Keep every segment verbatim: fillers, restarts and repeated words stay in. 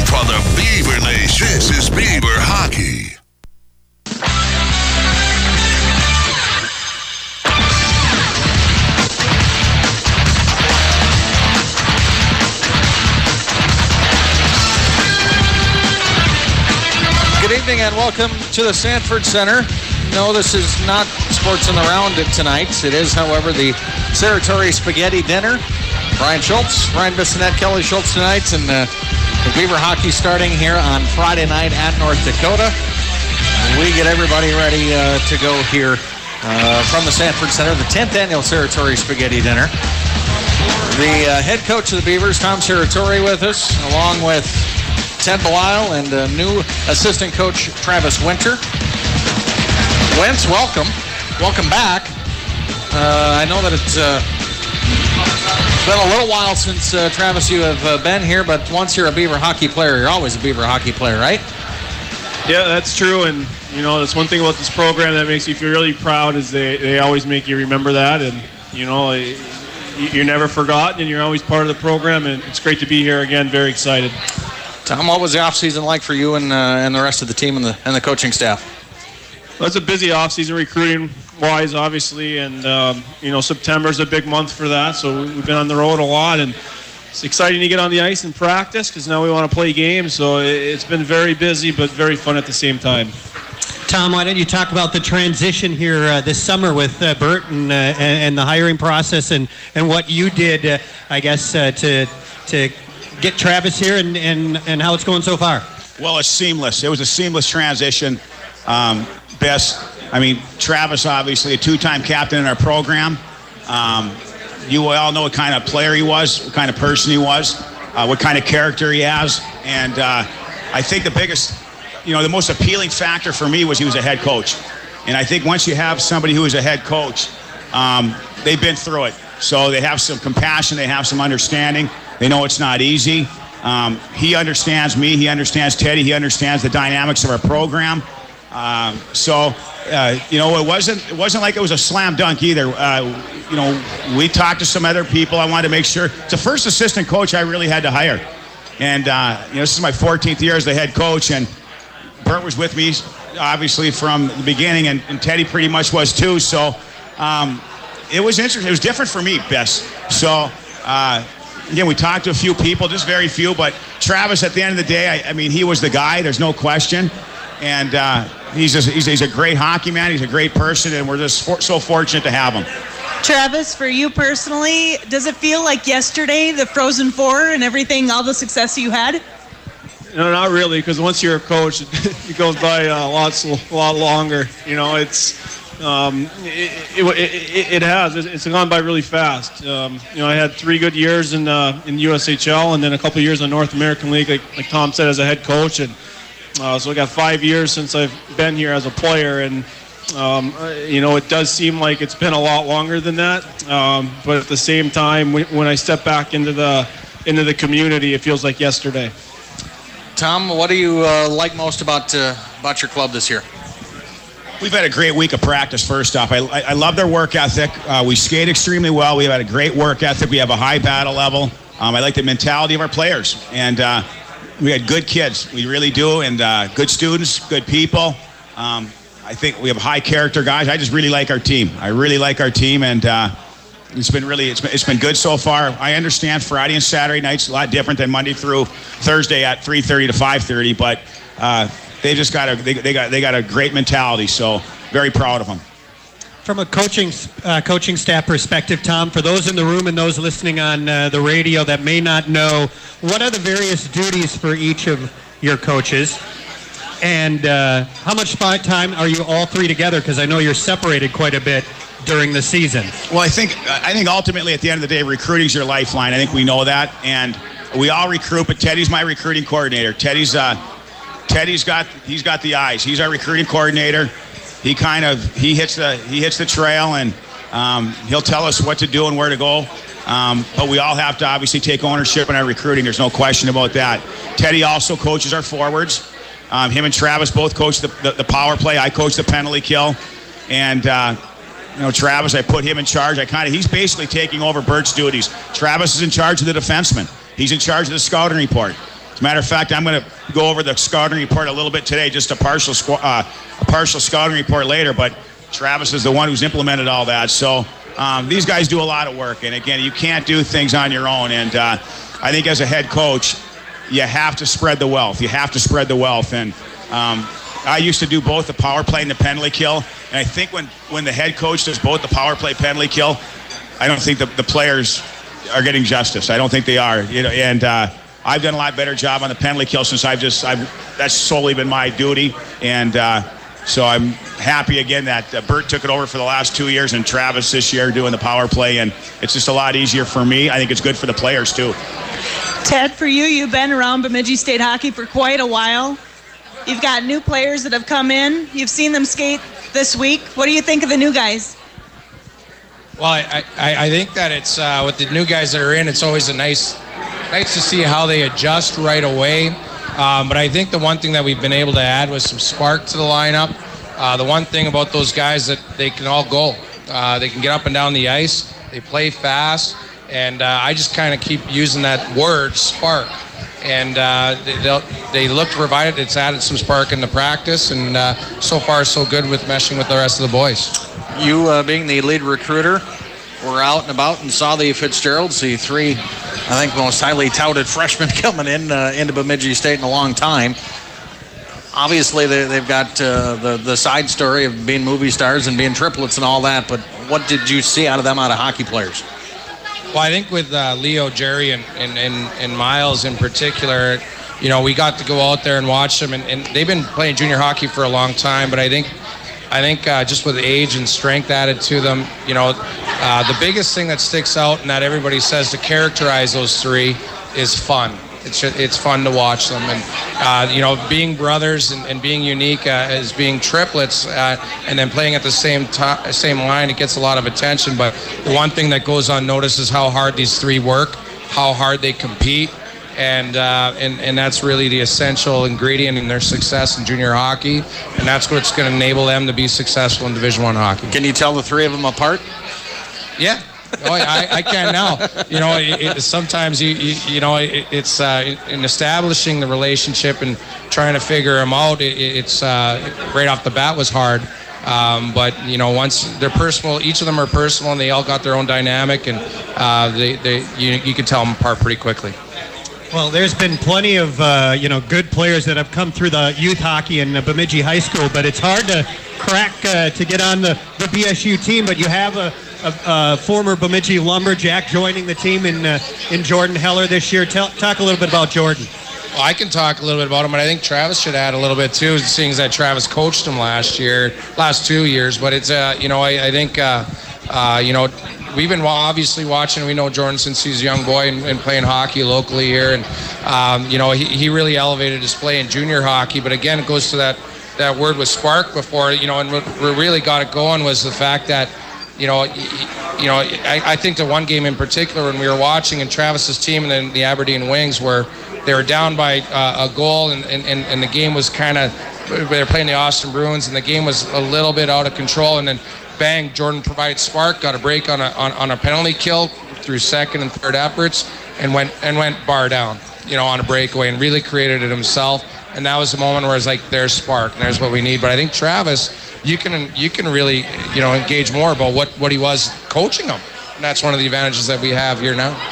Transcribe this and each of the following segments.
for the Beaver Nation. This is Beaver Hockey. Good evening and welcome to the Sanford Center. No, this is not Sports on the Round tonight. It is, however, the Saratori Spaghetti Dinner. Brian Schultz, Ryan Bissonette, Kelly Schultz tonight, and uh, the Beaver Hockey starting here on Friday night at North Dakota. We get everybody ready uh, to go here uh, from the Sanford Center, the tenth annual Saratori Spaghetti Dinner. The uh, head coach of the Beavers, Tom Saratori, with us, along with Ted Belisle and uh, new assistant coach Travis Winter. Wentz, welcome. Welcome back. Uh, I know that it's uh, been a little while since, uh, Travis, you have uh, been here, but once you're a Beaver hockey player, you're always a Beaver hockey player, right? Yeah, that's true. And, you know, that's one thing about this program that makes you feel really proud is they, they always make you remember that. And, you know, you're never forgotten and you're always part of the program. And it's great to be here again. Very excited. Tom, what was the offseason like for you and uh, and the rest of the team and the and the coaching staff? Well, it's a busy offseason recruiting-wise, obviously, and um, you know September's a big month for that. So we've been on the road a lot, and it's exciting to get on the ice and practice because now we want to play games. So it's been very busy, but very fun at the same time. Tom, why don't you talk about the transition here uh, this summer with uh, Bert and, uh, and and the hiring process and and what you did, uh, I guess, uh, to to. get Travis here and, and, and how it's going so far? Well, it's seamless. It was a seamless transition. Um, best, I mean, Travis, obviously, a two-time captain in our program. Um, you all know what kind of player he was, what kind of person he was, uh, what kind of character he has. And uh, I think the biggest, you know, the most appealing factor for me was he was a head coach. And I think once you have somebody who is a head coach, um, they've been through it. So they have some compassion, they have some understanding. They know it's not easy. Um, he understands me. He understands Teddy. He understands the dynamics of our program. Um, so, uh, you know, it wasn't it wasn't like it was a slam dunk either. Uh, you know, we talked to some other people. I wanted to make sure. It's the first assistant coach I really had to hire. And, uh, you know, this is my fourteenth year as the head coach. And Bert was with me, obviously, from the beginning. And, and Teddy pretty much was, too. So um, it was interesting. It was different for me, Bess. So, uh again, we talked to a few people, just very few, but Travis, at the end of the day, I, I mean, he was the guy. There's no question. And uh, he's, just, he's, he's a great hockey man. He's a great person, and we're just for, so fortunate to have him. Travis, for you personally, does it feel like yesterday, the Frozen Four and everything, all the success you had? No, not really, because once you're a coach, it goes by a lot, a lot longer. You know, it's... Um, it, it, it, it has. It's gone by really fast. Um, you know, I had three good years in uh, in U S H L, and then a couple of years in the North American League, like, like Tom said, as a head coach. And uh, so I got five years since I've been here as a player, and um, you know, it does seem like it's been a lot longer than that. Um, but at the same time, when, when I step back into the into the community, it feels like yesterday. Tom, what do you uh, like most about uh, about your club this year? We've had a great week of practice, first off. I, I, I love their work ethic. Uh, we skate extremely well. We've had a great work ethic. We have a high battle level. Um, I like the mentality of our players. And uh, we had good kids. We really do. And uh, good students, good people. Um, I think we have high character guys. I just really like our team. I really like our team. And uh, it's been really, it's been, it's been good so far. I understand Friday and Saturday nights a lot different than Monday through Thursday at three thirty to five thirty. But uh, They just got a they, they got they got a great mentality, so very proud of them. From a coaching uh, coaching staff perspective, Tom, for those in the room and those listening on uh, the radio that may not know, what are the various duties for each of your coaches, and uh, how much time are you all three together? Because I know you're separated quite a bit during the season. Well, I think I think ultimately at the end of the day, recruiting's your lifeline. I think we know that, and we all recruit. But Teddy's my recruiting coordinator. Teddy's. Uh, Teddy's got he's got the eyes. He's our recruiting coordinator. He kind of he hits the he hits the trail, and um, he'll tell us what to do and where to go. Um, but we all have to obviously take ownership in our recruiting. There's no question about that. Teddy also coaches our forwards. Um, him and Travis both coach the, the, the power play. I coach the penalty kill, and uh, you know Travis, I put him in charge. I kind of he's basically taking over Bert's duties. Travis is in charge of the defenseman. He's in charge of the scouting report. As a matter of fact, I'm going to go over the scouting report a little bit today, just a partial squ- uh, a partial scouting report later. But Travis is the one who's implemented all that. So um, these guys do a lot of work. And again, you can't do things on your own. And uh, I think as a head coach, you have to spread the wealth. You have to spread the wealth. And um, I used to do both the power play and the penalty kill. And I think when, when the head coach does both the power play penalty kill, I don't think the, the players are getting justice. I don't think they are. You know, and uh, I've done a lot better job on the penalty kill since I've just I've that's solely been my duty. And uh, so I'm happy again that uh, Bert took it over for the last two years and Travis this year doing the power play. And it's just a lot easier for me. I think it's good for the players too. Ted, for you, you've been around Bemidji State hockey for quite a while. You've got new players that have come in. You've seen them skate this week. What do you think of the new guys? Well, I, I, I think that it's uh, with the new guys that are in, it's always a nice, nice to see how they adjust right away. Um, but I think the one thing that we've been able to add was some spark to the lineup. Uh, the one thing about those guys that they can all go. Uh, they can get up and down the ice. They play fast. And uh, I just kind of keep using that word, spark. And uh, they, they look to provide it. It's added some spark in the practice. And uh, so far, so good with meshing with the rest of the boys. You, uh, being the lead recruiter, were out and about and saw the Fitzgeralds, the three, I think, most highly touted freshmen coming in uh, into Bemidji State in a long time. Obviously, they, they've got uh, the, the side story of being movie stars and being triplets and all that, but what did you see out of them, out of hockey players? Well, I think with uh, Leo, Jerry, and, and, and, and Miles in particular, you know, we got to go out there and watch them, and, and they've been playing junior hockey for a long time, but I think I think uh, just with age and strength added to them, you know, uh, the biggest thing that sticks out and that everybody says to characterize those three is fun. It's just, it's fun to watch them. And, uh, you know, being brothers and, and being unique uh, as being triplets uh, and then playing at the same to- same line, it gets a lot of attention. But the one thing that goes unnoticed is how hard these three work, how hard they compete. And, uh, and and that's really the essential ingredient in their success in junior hockey, and that's what's going to enable them to be successful in Division One hockey. Can you tell the three of them apart? Yeah, oh, I, I can now. You know, it, it, sometimes you, you you know it, it's uh, in establishing the relationship and trying to figure them out. It, it's uh, right off the bat was hard. Um, but you know, once they're personal, each of them are personal, and they all got their own dynamic, and uh, they they you you can tell them apart pretty quickly. Well, there's been plenty of uh, you know good players that have come through the youth hockey in uh, Bemidji High School, but it's hard to crack uh, to get on the, the B S U team. But you have a, a, a former Bemidji Lumberjack joining the team in uh, in Jordan Heller this year. Tell, talk a little bit about Jordan. Well, I can talk a little bit about him, but I think Travis should add a little bit too, seeing that Travis coached him last year, last two years. But it's uh, you know I, I think uh, uh, you know. We've been obviously watching. We know Jordan since he's a young boy and, and playing hockey locally here, and um, you know he, he really elevated his play in junior hockey. But again, it goes to that that word with spark before. You know, and what really got it going was the fact that you know he, you know I, I think the one game in particular when we were watching and Travis's team and then the Aberdeen Wings where they were down by uh, a goal and, and and the game was kind of they were playing the Austin Bruins and the game was a little bit out of control and then. Bang, Jordan provided spark, got a break on a on, on a penalty kill through second and third efforts and went and went bar down, you know, on a breakaway and really created it himself. And that was the moment where it's like, there's spark and there's what we need. But I think Travis, you can you can really, you know, engage more about what, what he was coaching him. And that's one of the advantages that we have here now.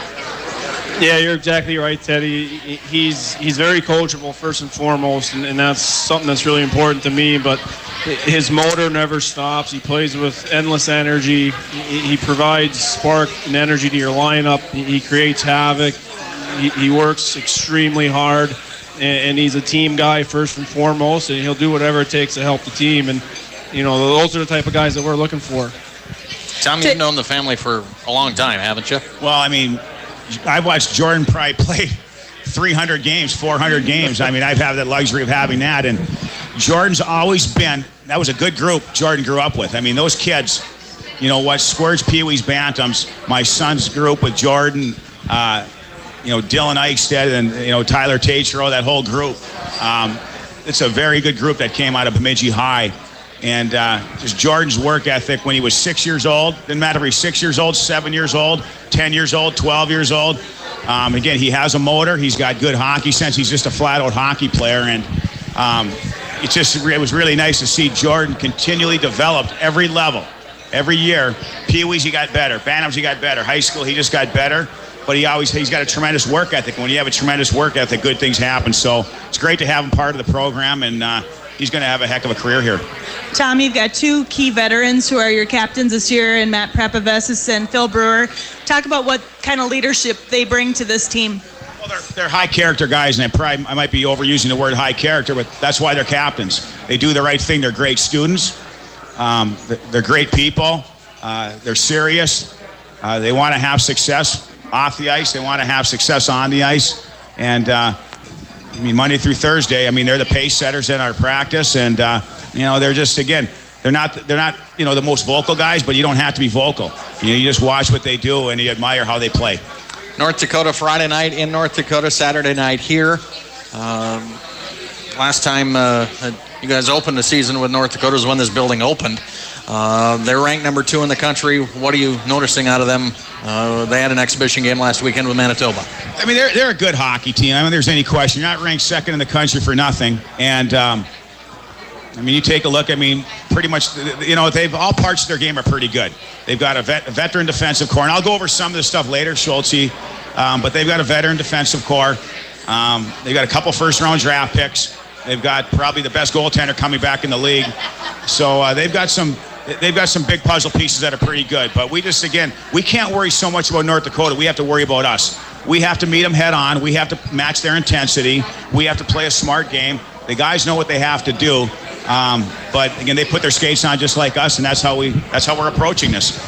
Yeah, you're exactly right, Teddy. He's he's very coachable first and foremost, and, and that's something that's really important to me. But his motor never stops. He plays with endless energy. He, he provides spark and energy to your lineup. He, he creates havoc. He, he works extremely hard, and, and he's a team guy first and foremost, and he'll do whatever it takes to help the team. And, you know, those are the type of guys that we're looking for. Tom, you've known the family for a long time, haven't you? Well, I mean, I've watched Jordan probably play three hundred games, four hundred games. I mean, I've had the luxury of having that. And Jordan's always been, that was a good group Jordan grew up with. I mean, those kids, you know what, Squirts, Pee-wees, Bantams, my son's group with Jordan, uh, you know, Dylan Eichstead and, you know, Tyler Tatro, that whole group. Um, it's a very good group that came out of Bemidji High. And uh, just Jordan's work ethic when he was six years old, didn't matter if he's six years old, seven years old, ten years old, twelve years old. Um, again, he has a motor. He's got good hockey sense. He's just a flat-out hockey player. And um, it just it was really nice to see Jordan continually developed every level, every year. Pee-wees, he got better. Bantams, he got better. High school, he just got better. But he always, he's got a tremendous work ethic. When you have a tremendous work ethic, good things happen. So it's great to have him part of the program, and uh, he's going to have a heck of a career here. Tom, you've got two key veterans who are your captains this year, and Matt Prapavesis and Phil Brewer. Talk about what kind of leadership they bring to this team. Well, they're, they're high-character guys, and I, probably, I might be overusing the word high character, but that's why they're captains. They do the right thing. They're great students. Um, they're, they're great people. Uh, they're serious. Uh, they want to have success off the ice. They want to have success on the ice. And, uh, I mean, Monday through Thursday, I mean, they're the pace setters in our practice. And, uh, you know, they're just, again, they're not, they're not, you know, the most vocal guys, but you don't have to be vocal. You know, you just watch what they do and you admire how they play. North Dakota Friday night in North Dakota, Saturday night here. Um, last time uh, you guys opened the season with North Dakota was when this building opened. Uh, they're ranked number two in the country. What are you noticing out of them? Uh, they had an exhibition game last weekend with Manitoba. I mean, they're they're a good hockey team. I don't think there's any question. You're not ranked second in the country for nothing. And, um, I mean, you take a look. I mean, pretty much, you know, they've all parts of their game are pretty good. They've got a, vet, a veteran defensive core. And I'll go over some of this stuff later, Schultze. Um, but they've got a veteran defensive core. Um, they've got a couple first-round draft picks. They've got probably the best goaltender coming back in the league. So uh, they've got some... They've got some big puzzle pieces that are pretty good. But we just, again, we can't worry so much about North Dakota. We have to worry about us. We have to meet them head on. We have to match their intensity. We have to play a smart game. The guys know what they have to do. Um, but, again, they put their skates on just like us, and that's how, we, that's how we're approaching this.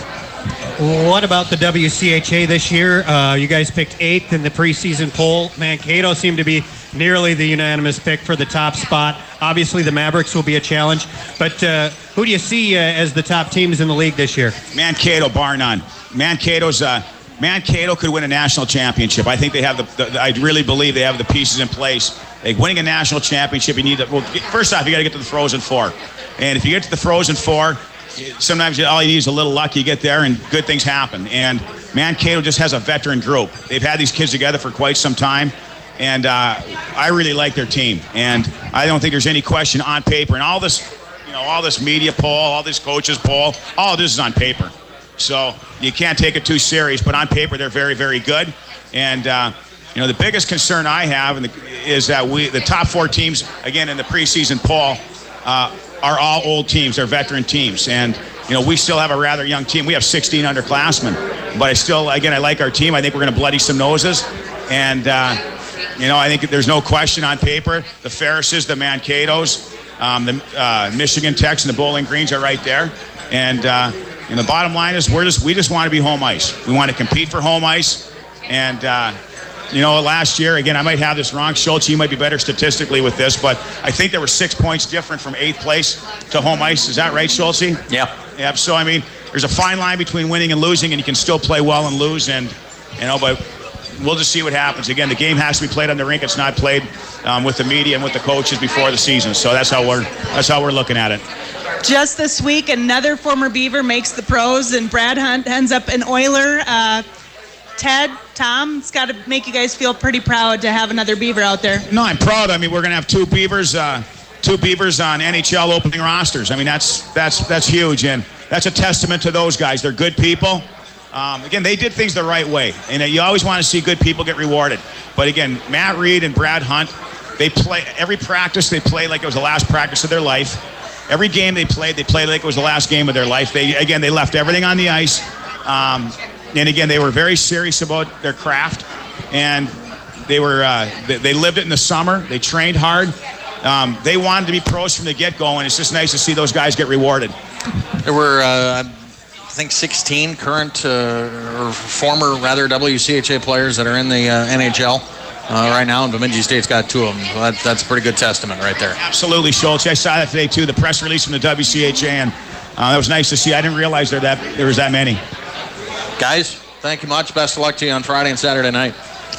What about the W C H A this year? Uh, you guys picked eighth in the preseason poll. Mankato seemed to be nearly the unanimous pick for the top spot. Obviously, the Mavericks will be a challenge. But uh, who do you see uh, as the top teams in the league this year? Mankato, bar none. Mankato's uh, Mankato could win a national championship. I think they have the, the. I really believe they have the pieces in place. Like winning a national championship, you need to. Well, first off, you got to get to the Frozen Four, and if you get to the Frozen Four, sometimes all you need is a little luck. You get there, and good things happen. And Mankato just has a veteran group. They've had these kids together for quite some time. And uh, I really like their team, and I don't think there's any question on paper. And all this, you know, all this media poll, all this coaches poll, all this is on paper. So you can't take it too serious. But on paper, they're very, very good. And uh, you know, the biggest concern I have in the, is that we, the top four teams, again in the preseason poll, uh, are all old teams. They're veteran teams, and you know, we still have a rather young team. We have sixteen underclassmen, but I still, again, I like our team. I think we're going to bloody some noses, and. Uh, You know, I think there's no question on paper. The Ferrises, the Mankatos, um, the uh, Michigan Techs, and the Bowling Greens are right there. And, uh, and the bottom line is we're just we just want to be home ice. We want to compete for home ice. And, uh, you know, last year, again, I might have this wrong. Schultz, you might be better statistically with this, but I think there were six points different from eighth place to home ice. Is that right, Schultz? Yeah. Yeah. So, I mean, there's a fine line between winning and losing, and you can still play well and lose. And, you know, but... we'll just see what happens. Again, the game has to be played on the rink. It's not played um, with the media and with the coaches before the season. So that's how we're that's how we're looking at it. Just this week, another former Beaver makes the pros, and Brad Hunt ends up an Oiler. Uh, Ted, Tom, it's got to make you guys feel pretty proud to have another Beaver out there. No, I'm proud. I mean, we're going to have two Beavers, uh, two Beavers on N H L opening rosters. I mean, that's that's that's huge, and that's a testament to those guys. They're good people. Um, again, they did things the right way, and uh, you always want to see good people get rewarded. But again, Matt Reed and Brad Hunt, they play every practice. They play like it was the last practice of their life. Every game they played, they played like it was the last game of their life. They again, they left everything on the ice, um, and again, they were very serious about their craft, and they were uh, they, they lived it in the summer. They trained hard. Um, they wanted to be pros from the get-go, and it's just nice to see those guys get rewarded. There were. Uh, I think sixteen current uh, or former, rather, W C H A players that are in the uh, N H L uh, right now, and Bemidji State's got two of them. So that, that's a pretty good testament right there. Absolutely, Schultz. I saw that today, too, the press release from the W C H A, and uh, that was nice to see. I didn't realize there, that, there was that many. Guys, thank you much. Best of luck to you on Friday and Saturday night.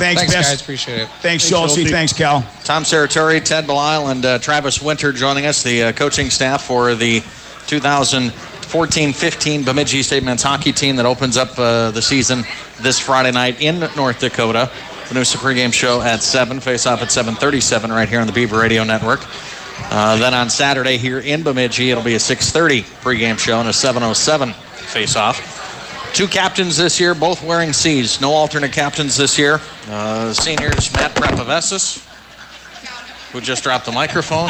Thanks, Thanks, Bess. guys. Appreciate it. Thanks, Schultz. Thanks, Cal. Tom Serratori, Ted Belisle, and uh, Travis Winter joining us, the uh, coaching staff for the two thousand fourteen fifteen Bemidji State men's hockey team that opens up uh, the season this Friday night in North Dakota. The Noosa pregame show at seven, face-off at seven thirty-seven right here on the Beaver Radio Network. Uh, then on Saturday here in Bemidji, it'll be a six thirty pregame show and a seven oh seven face-off. Two captains this year, both wearing C's. No alternate captains this year. Uh, seniors, Matt Prepavesis, who just dropped the microphone,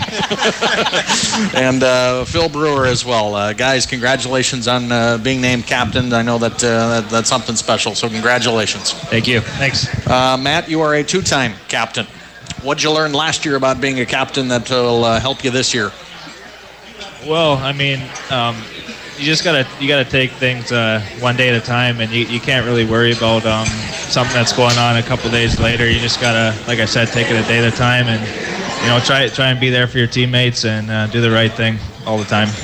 and uh, Phil Brewer as well. Uh, guys, congratulations on uh, being named captain. I know that, uh, that that's something special, so congratulations. Thank you. Thanks. Uh, Matt, you are a two-time captain. What'd you learn last year about being a captain that will uh, help you this year? Well, I mean, um, you just gotta you gotta take things uh, one day at a time, and you, you can't really worry about um, something that's going on a couple days later. You just gotta, like I said, take it a day at a time, and you know, try try and be there for your teammates and uh, do the right thing all the time.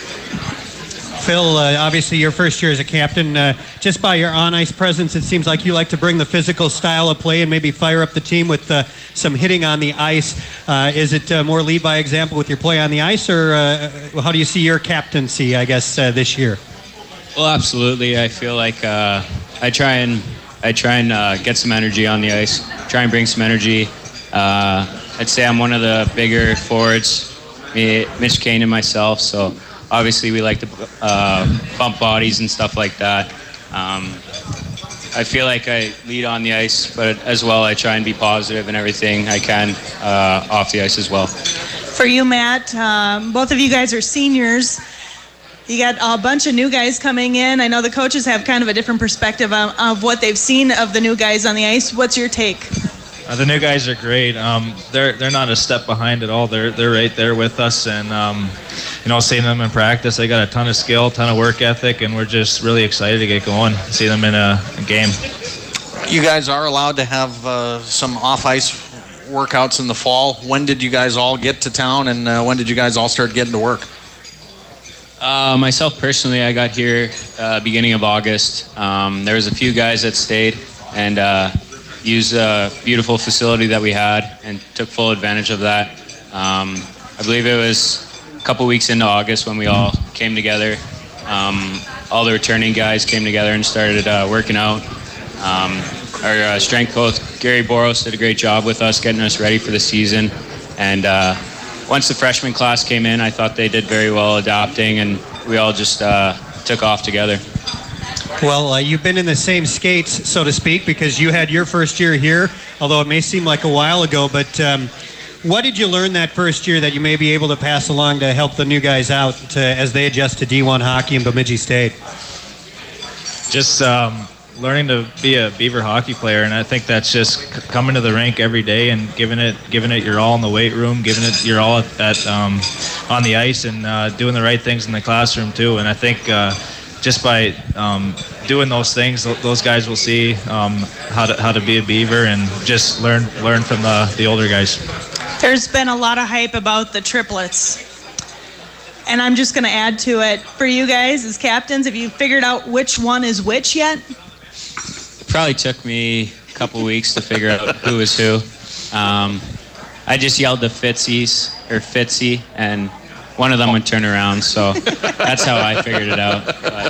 Phil, uh, obviously your first year as a captain, uh, just by your on-ice presence, it seems like you like to bring the physical style of play and maybe fire up the team with uh, some hitting on the ice. Uh, is it uh, more lead by example with your play on the ice, or uh, how do you see your captaincy, I guess, uh, this year? Well, absolutely. I feel like uh, I try and I try and uh, get some energy on the ice, try and bring some energy. Uh, I'd say I'm one of the bigger forwards, me, Mitch Kane and myself, so obviously we like to uh, bump bodies and stuff like that. Um, I feel like I lead on the ice, but as well I try and be positive in everything I can uh, off the ice as well. For you, Matt, um, both of you guys are seniors. You got a bunch of new guys coming in. I know the coaches have kind of a different perspective of, of what they've seen of the new guys on the ice. What's your take? Uh, the new guys are great. Um, they're they're not a step behind at all. They're they're right there with us, and um, you know, seeing them in practice, they got a ton of skill, ton of work ethic, and we're just really excited to get going, see them in a, a game. You guys are allowed to have uh, some off-ice workouts in the fall. When did you guys all get to town, and uh, when did you guys all start getting to work? Uh, myself personally, I got here uh, beginning of August. Um, there was a few guys that stayed and uh, used a beautiful facility that we had and took full advantage of that. Um, I believe it was a couple weeks into August when we all came together. Um, all the returning guys came together and started uh, working out. Um, our uh, strength coach, Gary Boros, did a great job with us, getting us ready for the season. And uh, once the freshman class came in, I thought they did very well adapting, and we all just uh, took off together. Well, uh, you've been in the same skates, so to speak, because you had your first year here, although it may seem like a while ago. But um, what did you learn that first year that you may be able to pass along to help the new guys out to, as they adjust to D one hockey in Bemidji State? Just um, learning to be a Beaver hockey player, and I think that's just c- coming to the rink every day and giving it giving it your all in the weight room, giving it your all at, at um, on the ice, and uh, doing the right things in the classroom too. And I think uh, just by um, doing those things, th- those guys will see um, how to how to be a Beaver and just learn learn from the, the older guys. There's been a lot of hype about the triplets. And I'm just going to add to it. For you guys as captains, have you figured out which one is which yet? It probably took me a couple weeks to figure out who was who. Um, I just yelled the Fitzies, or Fitzy, and one of them would turn around, so that's how I figured it out.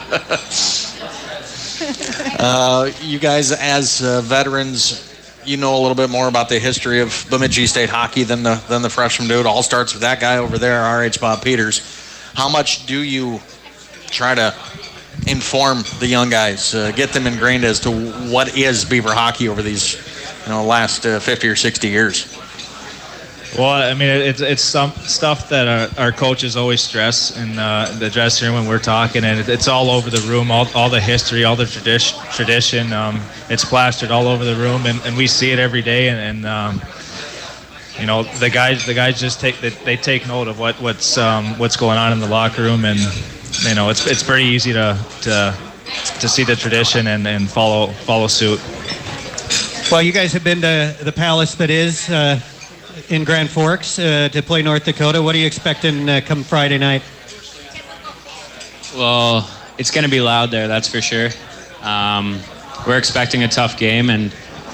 But. Uh, you guys, as uh, veterans, you know a little bit more about the history of Bemidji State hockey than the than the freshman do. It all starts with that guy over there, R H Bob Peters. How much do you try to inform the young guys, uh, get them ingrained as to what is Beaver hockey over these, you know, last uh, fifty or sixty years? Well, I mean, it's it's some stuff that our, our coaches always stress in uh, the dressing room when we're talking, and it's all over the room, all all the history, all the tradition. Tradition, um, it's plastered all over the room, and, and we see it every day. And, and um, you know, the guys the guys just take they, they take note of what what's um, what's going on in the locker room, and you know, it's it's pretty easy to to to see the tradition and, and follow follow suit. Well, you guys have been to the Palace that is. Uh, in Grand Forks uh, to play North Dakota. What are you expecting uh, come Friday night? Well, it's going to be loud there, that's for sure. Um, we're expecting a tough game, and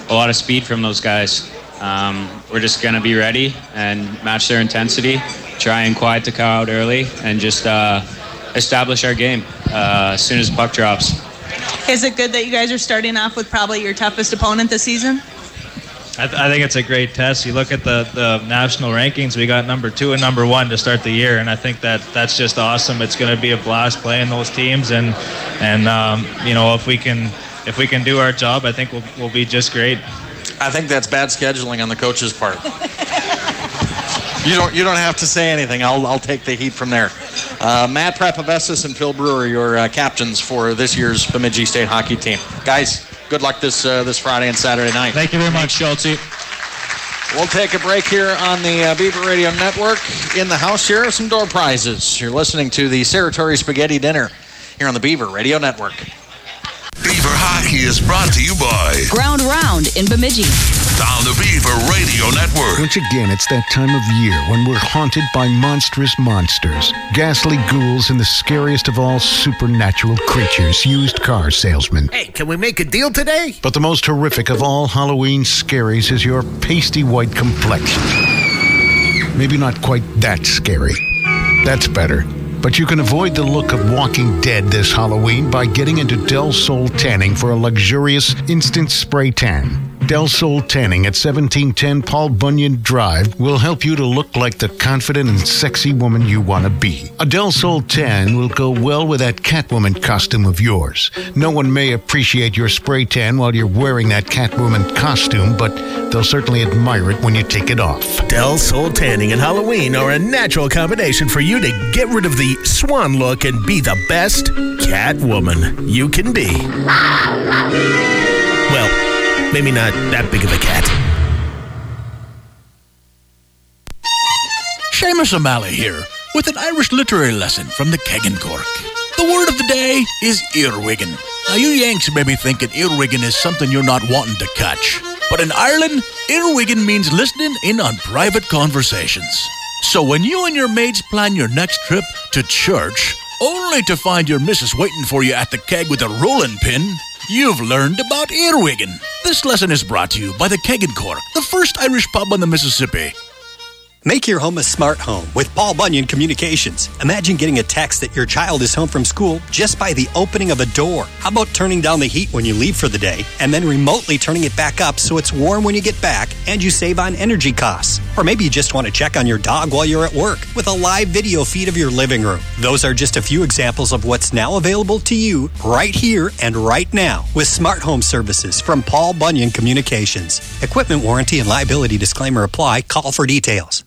a lot of speed from those guys. Um, we're just going to be ready and match their intensity, try and quiet the crowd early, and just uh, establish our game uh, as soon as the puck drops. Is it good that you guys are starting off with probably your toughest opponent this season? I, th- I think it's a great test. You look at the, the national rankings, we got number two and number one to start the year, and I think that that's just awesome. It's going to be a blast playing those teams, and and um, you know, if we can if we can do our job, I think we'll we'll be just great. I think that's bad scheduling on the coach's part. You don't you don't have to say anything. I'll I'll take the heat from there. Uh, Matt Prapavessis and Phil Brewer, your uh, captains for this year's Bemidji State hockey team. Guys, good luck this uh, this Friday and Saturday night. Thank you very much, Schultz. We'll take a break here on the uh, Beaver Radio Network. In the house here are some door prizes. You're listening to the Saratory Spaghetti Dinner here on the Beaver Radio Network. Beaver Hockey is brought to you by Ground Round in Bemidji. On the Beaver Radio Network. Once again, it's that time of year when we're haunted by monstrous monsters, ghastly ghouls, and the scariest of all supernatural creatures, used car salesmen. Hey, can we make a deal today? But the most horrific of all Halloween scaries is your pasty white complexion. Maybe not quite that scary. That's better. But you can avoid the look of Walking Dead this Halloween by getting into Del Sol Tanning for a luxurious instant spray tan. Del Sol Tanning at seventeen ten Paul Bunyan Drive will help you to look like the confident and sexy woman you want to be. A Del Sol tan will go well with that Catwoman costume of yours. No one may appreciate your spray tan while you're wearing that Catwoman costume, but they'll certainly admire it when you take it off. Del Sol Tanning and Halloween are a natural combination for you to get rid of the swan look and be the best Catwoman you can be. Well, maybe not that big of a cat. Seamus O'Malley here with an Irish literary lesson from the Keg and Cork. The word of the day is earwigging. Now you Yanks may be thinking earwigging is something you're not wanting to catch. But in Ireland, earwigging means listening in on private conversations. So when you and your mates plan your next trip to church, only to find your missus waiting for you at the keg with a rolling pin, you've learned about earwigging. This lesson is brought to you by the Keg and Cork, the first Irish pub on the Mississippi. Make your home a smart home with Paul Bunyan Communications. Imagine getting a text that your child is home from school just by the opening of a door. How about turning down the heat when you leave for the day and then remotely turning it back up so it's warm when you get back and you save on energy costs? Or maybe you just want to check on your dog while you're at work with a live video feed of your living room. Those are just a few examples of what's now available to you right here and right now with smart home services from Paul Bunyan Communications. Equipment warranty and liability disclaimer apply. Call for details.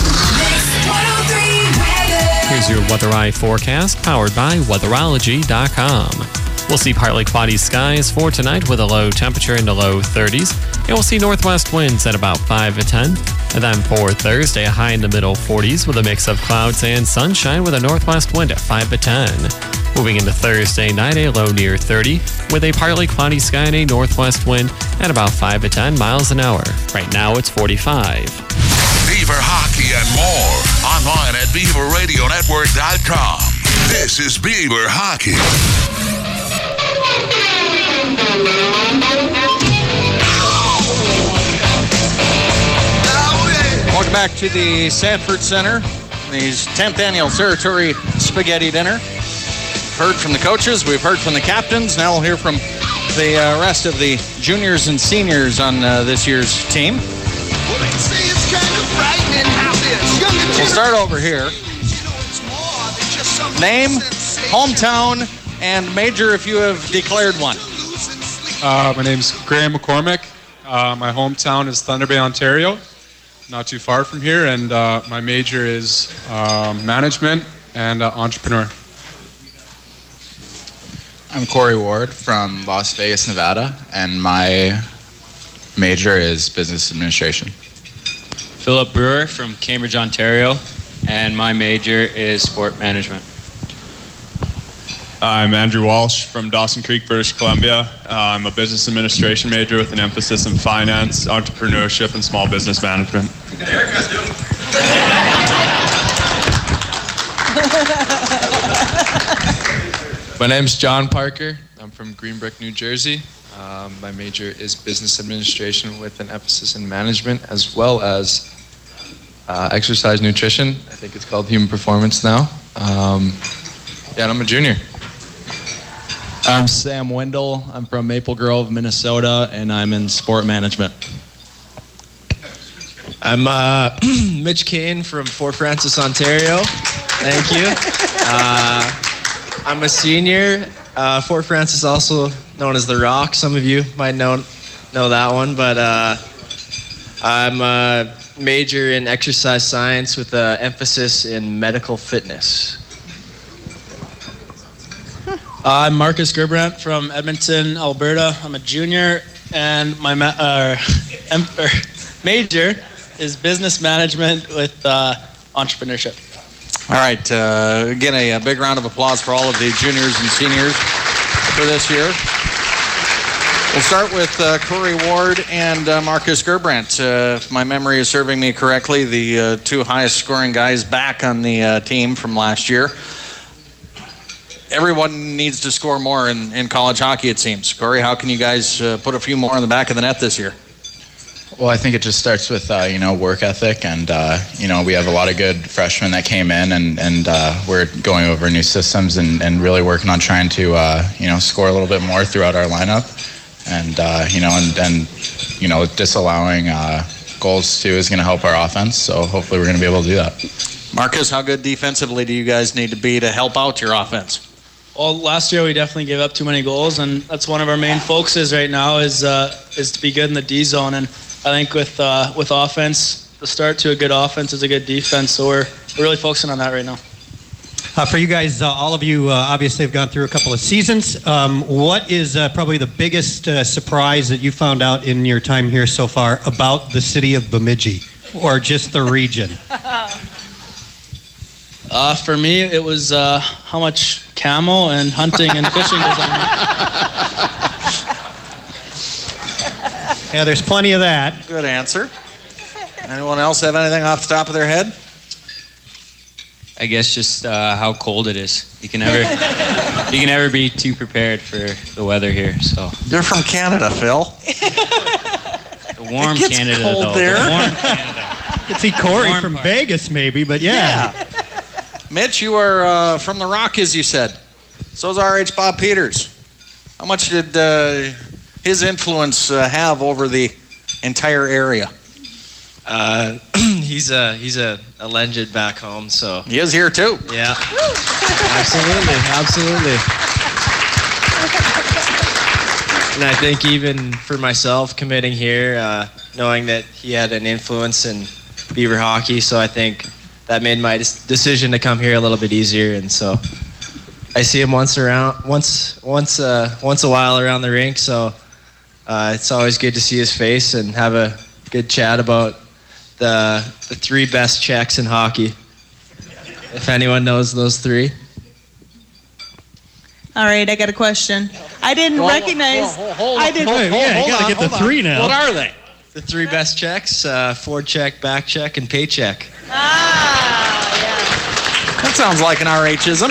Here's your Weather Eye forecast, powered by weatherology dot com. We'll see partly cloudy skies for tonight with a low temperature in the low thirties, and we'll see northwest winds at about five to ten. And then for Thursday, a high in the middle forties with a mix of clouds and sunshine with a northwest wind at five to ten. Moving into Thursday night, a low near thirty with a partly cloudy sky and a northwest wind at about five to ten miles an hour. Right now, it's forty-five. Beaver Hockey and more online at beaver radio network dot com. This is Beaver Hockey. Welcome back to the Sanford Center, the tenth annual Saratory Spaghetti Dinner. Heard from the coaches, we've heard from the captains. Now we'll hear from the uh, rest of the juniors and seniors on uh, this year's team. We'll start over here. Name, hometown, and major if you have declared one. Uh, my name's Graham McCormick. Uh, my hometown is Thunder Bay, Ontario, not too far from here, and uh, my major is uh, management and uh, entrepreneur. I'm Corey Ward from Las Vegas, Nevada, and my major is business administration. Philip Brewer from Cambridge, Ontario, and my major is sport management. I'm Andrew Walsh from Dawson Creek, British Columbia. Uh, I'm a business administration major with an emphasis in finance, entrepreneurship, and small business management. My name's John Parker. I'm from Greenbrook, New Jersey. Um, my major is business administration with an emphasis in management, as well as uh, exercise nutrition. I think it's called human performance now. Um, yeah, and I'm a junior. I'm Sam Wendell. I'm from Maple Grove, Minnesota, and I'm in sport management. I'm uh, Mitch Kane from Fort Francis, Ontario. Thank you. Uh, I'm a senior. Uh, Fort Francis, also known as The Rock. Some of you might know know that one, but uh, I'm a major in exercise science with an emphasis in medical fitness. Uh, I'm Marcus Gerbrandt from Edmonton, Alberta. I'm a junior, and my ma- uh, em- er, major is business management with uh, entrepreneurship. All right. Uh, again, a, a big round of applause for all of the juniors and seniors for this year. We'll start with uh, Corey Ward and uh, Marcus Gerbrandt. Uh, if my memory is serving me correctly, the uh, two highest scoring guys back on the uh, team from last year. Everyone needs to score more in, in college hockey, it seems. Corey, how can you guys uh, put a few more in the back of the net this year? Well, I think it just starts with, uh, you know, work ethic. And, uh, you know, we have a lot of good freshmen that came in, and, and uh, we're going over new systems and, and really working on trying to, uh, you know, score a little bit more throughout our lineup. And, uh, you know, and, and, you know, disallowing uh, goals, too, is going to help our offense. So hopefully we're going to be able to do that. Marcus, how good defensively do you guys need to be to help out your offense? Well, last year we definitely gave up too many goals, and that's one of our main focuses right now is uh, is to be good in the D zone. And I think with uh, with offense, the start to a good offense is a good defense. So we're, we're really focusing on that right now. Uh, for you guys, uh, all of you uh, obviously have gone through a couple of seasons. Um, what is uh, probably the biggest uh, surprise that you found out in your time here so far about the city of Bemidji, or just the region? Uh, for me, it was uh, how much camel and hunting and fishing goes on. Yeah, there's plenty of that. Good answer. Anyone else have anything off the top of their head? I guess just uh, how cold it is. You can never, you can never be too prepared for the weather here. So you're from Canada, Phil. The warm It gets Canada, cold though. there. The warm Canada. You can see Corey Warm from part. Vegas, maybe, but yeah. Yeah. Mitch, you are uh, from the Rockies, you said. So's R H Bob Peters. How much did uh, his influence uh, have over the entire area? Uh, he's a he's a, a legend back home, so he is here too. Yeah, absolutely, absolutely. And I think even for myself committing here, uh, knowing that he had an influence in Beaver hockey, so I think that made my decision to come here a little bit easier. And so I see him once around, once once uh, once a while around the rink. So uh, it's always good to see his face and have a good chat about the the three best Czechs in hockey. If anyone knows those three. All right, I got a question. I didn't Hold on, recognize. hold on, hold on, I didn't. hold on, yeah, you gotta get the three now. What are they? The three best Czechs: uh, forecheck, back check, and paycheck. That sounds like an R H-ism.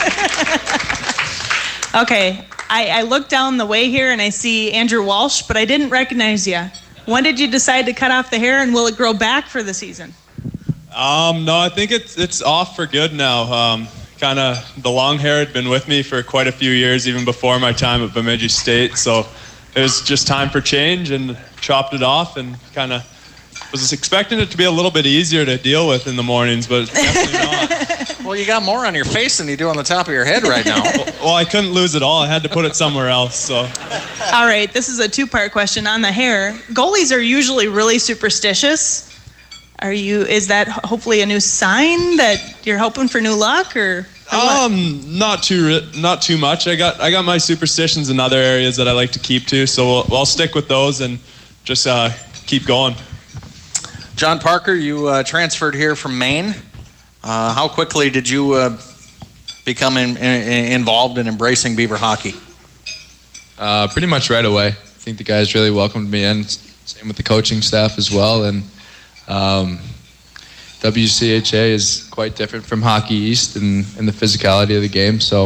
Okay, I, I looked down the way here and I see Andrew Walsh, but I didn't recognize you. When did you decide to cut off the hair, and will it grow back for the season? Um, no, I think it's it's off for good now. Um, kind of the long hair had been with me for quite a few years, even before my time at Bemidji State. So it was just time for change, and chopped it off, and kind of was expecting it to be a little bit easier to deal with in the mornings, but it's definitely not. Well, you got more on your face than you do on the top of your head right now. well, well, I couldn't lose it all. I had to put it somewhere else. So. All right, this is a two-part question on the hair. Goalies are usually really superstitious. Are you? Is that hopefully a new sign that you're hoping for new luck, or? or Um, not too not too much. I got I got my superstitions in other areas that I like to keep to, so we'll, I'll stick with those and just uh, keep going. John Parker, you uh, transferred here from Maine. Uh, how quickly did you uh, become in, in, involved in embracing Beaver hockey? Uh, pretty much right away. I think the guys really welcomed me in. Same with the coaching staff as well. And um, W C H A is quite different from Hockey East in, in the physicality of the game. So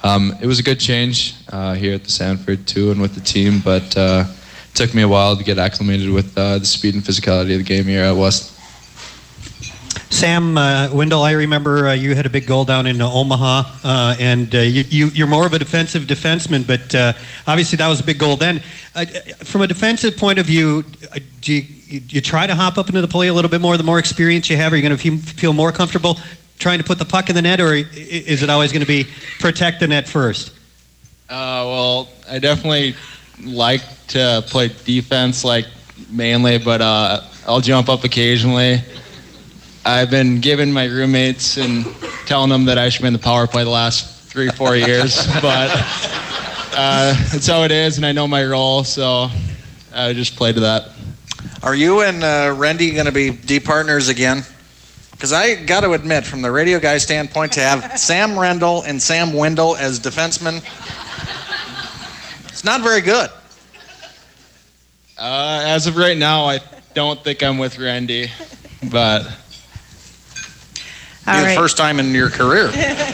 Um, it was a good change uh, here at the Sanford too, and with the team, but uh, it took me a while to get acclimated with uh, the speed and physicality of the game here at West. Sam uh, Wendell, I remember uh, you had a big goal down in uh, Omaha, uh, and uh, you, you, you're more of a defensive defenseman, but uh, obviously that was a big goal then. Uh, from a defensive point of view, uh, do you, you, you try to hop up into the play a little bit more the more experience you have? Are you going to feel more comfortable trying to put the puck in the net, or is it always going to be protect the net first? Uh, well, I definitely like to play defense, like mainly, but uh, I'll jump up occasionally. I've been giving my roommates and telling them that I should be in the power play the last three, four years, but uh, it's how it is, and I know my role, so I just play to that. Are you and uh, Randy going to be D partners again? Because I got to admit, from the radio guy standpoint, to have Sam Rendell and Sam Wendell as defensemen, it's not very good. Uh, as of right now, I don't think I'm with Randy, but... All right. First time in your career.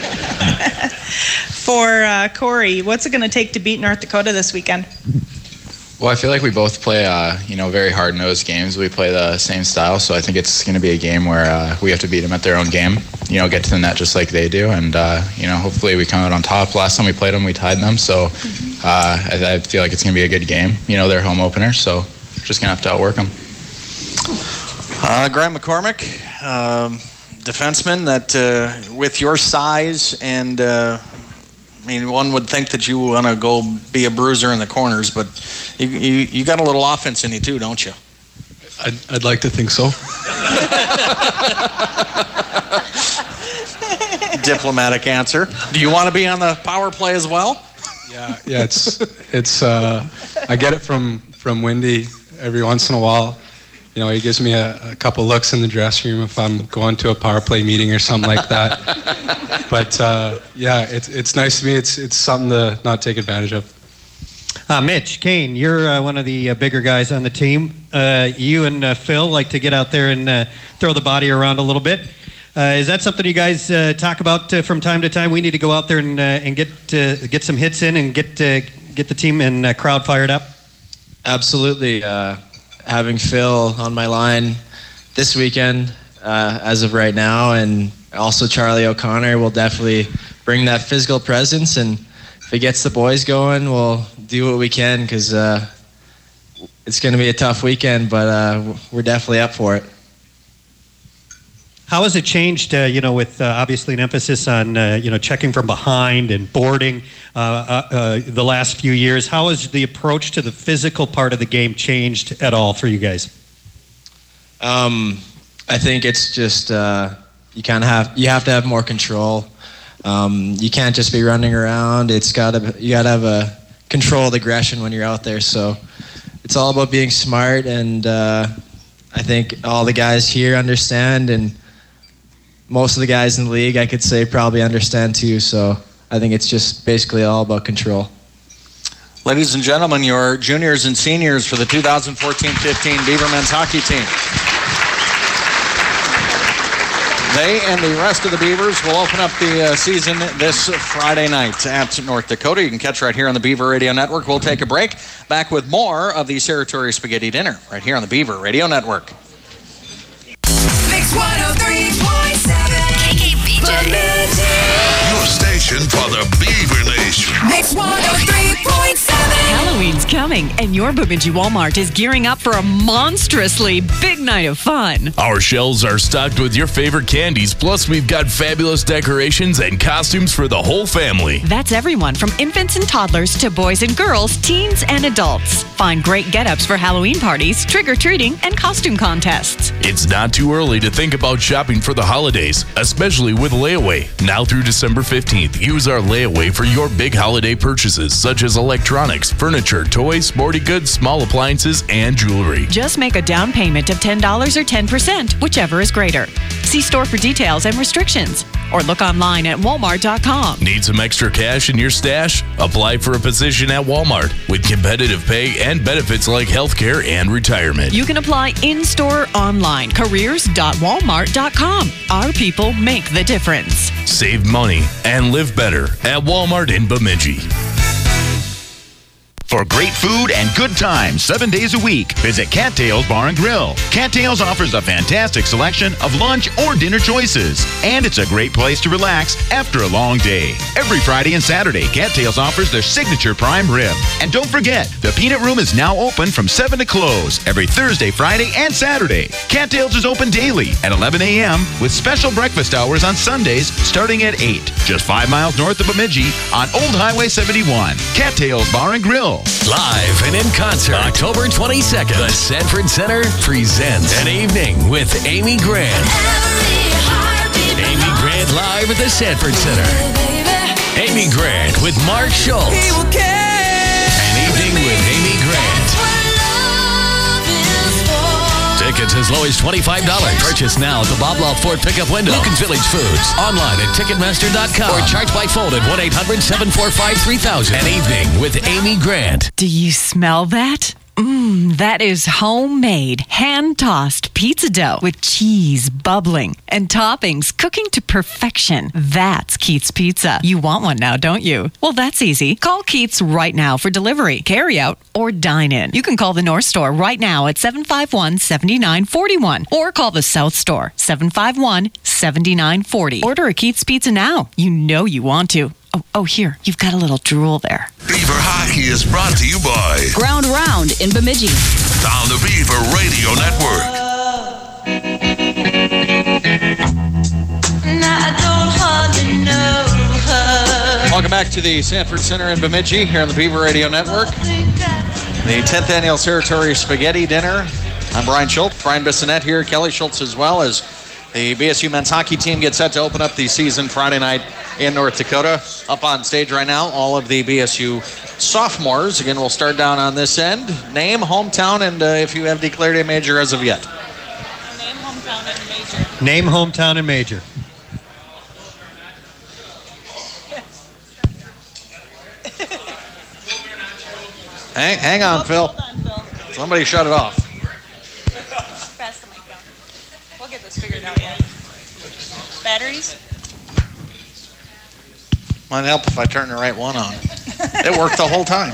For uh, Corey, what's it going to take to beat North Dakota this weekend? Well, I feel like we both play, uh, you know, very hard-nosed games. We play the same style, so I think it's going to be a game where uh, we have to beat them at their own game. You know, get to the net just like they do, and uh, you know, hopefully we come out on top. Last time we played them, we tied them, so uh, I, I feel like it's going to be a good game. You know, their home opener, so just going to have to outwork them. Uh, Graham McCormick. Um, defenseman that uh, with your size and uh, I mean, one would think that you want to go be a bruiser in the corners, but you, you you got a little offense in you too, don't you? I'd, I'd like to think so. Diplomatic answer. Do you want to be on the power play as well? Yeah, yeah. It's it's. Uh, I get it from from Wendy every once in a while. You know, he gives me a, a couple looks in the dressing room if I'm going to a power play meeting or something like that. But uh, yeah, it's it's nice to me. It's it's something to not take advantage of. Uh, Mitch Kane, you're uh, one of the uh, bigger guys on the team. Uh, you and uh, Phil like to get out there and uh, throw the body around a little bit. Uh, is that something you guys uh, talk about uh, from time to time? We need to go out there and uh, and get uh, get some hits in and get uh, get the team and uh, crowd fired up. Absolutely. Uh, having Phil on my line this weekend, uh, as of right now, and also Charlie O'Connor will definitely bring that physical presence. And if it gets the boys going, we'll do what we can because uh, it's going to be a tough weekend, but uh, we're definitely up for it. How has it changed, uh, you know, with uh, obviously an emphasis on, uh, you know, checking from behind and boarding uh, uh, uh, the last few years? How has the approach to the physical part of the game changed at all for you guys? Um, I think it's just uh, you kind of have you have to have more control. Um, you can't just be running around. It's gotta you gotta have a controlled aggression when you're out there. So it's all about being smart, and uh, I think all the guys here understand, and most of the guys in the league, I could say, probably understand too. So I think it's just basically all about control. Ladies and gentlemen, your juniors and seniors for the two thousand fourteen fifteen Beaver men's hockey team. They and the rest of the Beavers will open up the uh, season this Friday night at North Dakota. You can catch right here on the Beaver Radio Network. We'll take a break. Back with more of the Territory Spaghetti Dinner right here on the Beaver Radio Network. Mix one oh three point seven K K B J. Your station for the Beaver Nation. Mix one oh three point seven. Halloween's coming, and your Bemidji Walmart is gearing up for a monstrously big night of fun. Our shelves are stocked with your favorite candies, plus we've got fabulous decorations and costumes for the whole family. That's everyone from infants and toddlers to boys and girls, teens and adults. Find great get-ups for Halloween parties, trick-or-treating, and costume contests. It's not too early to think about shopping for the holidays, especially with layaway. Now through December fifteenth, use our layaway for your big holiday purchases, such as electronics, furniture, toys, sporty goods, small appliances, and jewelry. Just make a down payment of ten dollars or ten percent, whichever is greater. See store for details and restrictions. or look online at walmart dot com. Need some extra cash in your stash? Apply for a position at Walmart with competitive pay and benefits like healthcare and retirement. You can apply in-store or online. careers dot walmart dot com. Our people make the difference. Save money and live better at Walmart in Bemidji. For great food and good times seven days a week, visit Cattails Bar and Grill. Cattails offers a fantastic selection of lunch or dinner choices, and it's a great place to relax after a long day. Every Friday and Saturday, Cattails offers their signature prime rib. And don't forget, the Peanut Room is now open from seven to close every Thursday, Friday, and Saturday. Cattails is open daily at eleven a.m. with special breakfast hours on Sundays starting at eight. Just five miles north of Bemidji on Old Highway seventy-one. Cattails Bar and Grill. Live and in concert, October twenty-second, the Sanford Center presents An Evening with Amy Grant. Amy Grant live at the Sanford Center. Amy Grant with Mark Schultz. An Evening with Amy Grant. Tickets as low as twenty-five dollars. Purchase now at the Bob Law Ford pickup window. Lucan's Village Foods. Online at Ticketmaster dot com. Or charge by phone at one eight hundred seven four five three thousand. An Evening with Amy Grant. Do you smell that? Mmm, that is homemade, hand-tossed pizza dough with cheese bubbling and toppings cooking to perfection. That's Keith's Pizza. You want one now, don't you? Well, that's easy. Call Keith's right now for delivery, carry-out, or dine-in. You can call the North Store right now at seven five one, seven nine four one or call the South Store, seven five one, seven nine four zero. Order a Keith's Pizza now. You know you want to. Oh, oh, here, you've got a little drool there. Beaver Hockey is brought to you by Ground Round in Bemidji. on the Beaver Radio Network. Welcome back to the Sanford Center in Bemidji here on the Beaver Radio Network. The tenth Annual Territory Spaghetti Dinner. I'm Brian Schultz, Brian Bissonette here, Kelly Schultz as well, as the B S U men's hockey team gets set to open up the season Friday night in North Dakota. Up on stage right now, all of the B S U sophomores. Again, we'll start down on this end. Name, hometown, and uh, if you have declared a major as of yet. Name, hometown, and major. Name, hometown, and major. Hang, hang on, Phil. Hold on, Phil. Somebody shut it off. Pass the mic down. We'll get this figured out yet. Batteries? Might help if I turn the right one on. It worked the whole time.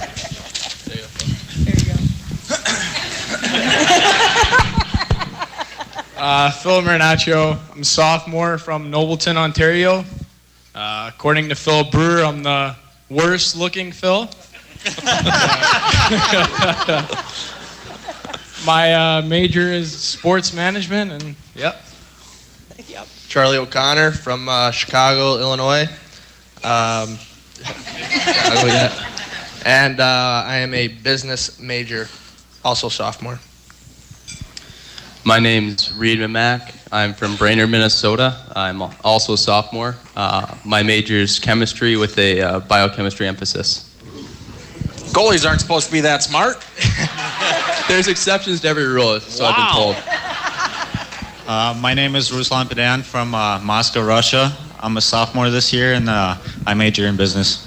Uh, Phil Marinaccio. I'm a sophomore from Nobleton, Ontario. Uh, according to Phil Brewer, I'm the worst looking Phil. My uh, major is sports management, and yep. Yep. Charlie O'Connor from uh, Chicago, Illinois. Um, Chicago, yeah. And uh, I am a business major, also sophomore. My name's Reed Mack. I'm from Brainerd, Minnesota. I'm also a sophomore. Uh, my major is chemistry with a uh, biochemistry emphasis. Goalies aren't supposed to be that smart. There's exceptions to every rule, so Wow. I've been told. Uh, my name is Ruslan Padan from uh, Moscow, Russia. I'm a sophomore this year, and uh, I major in business.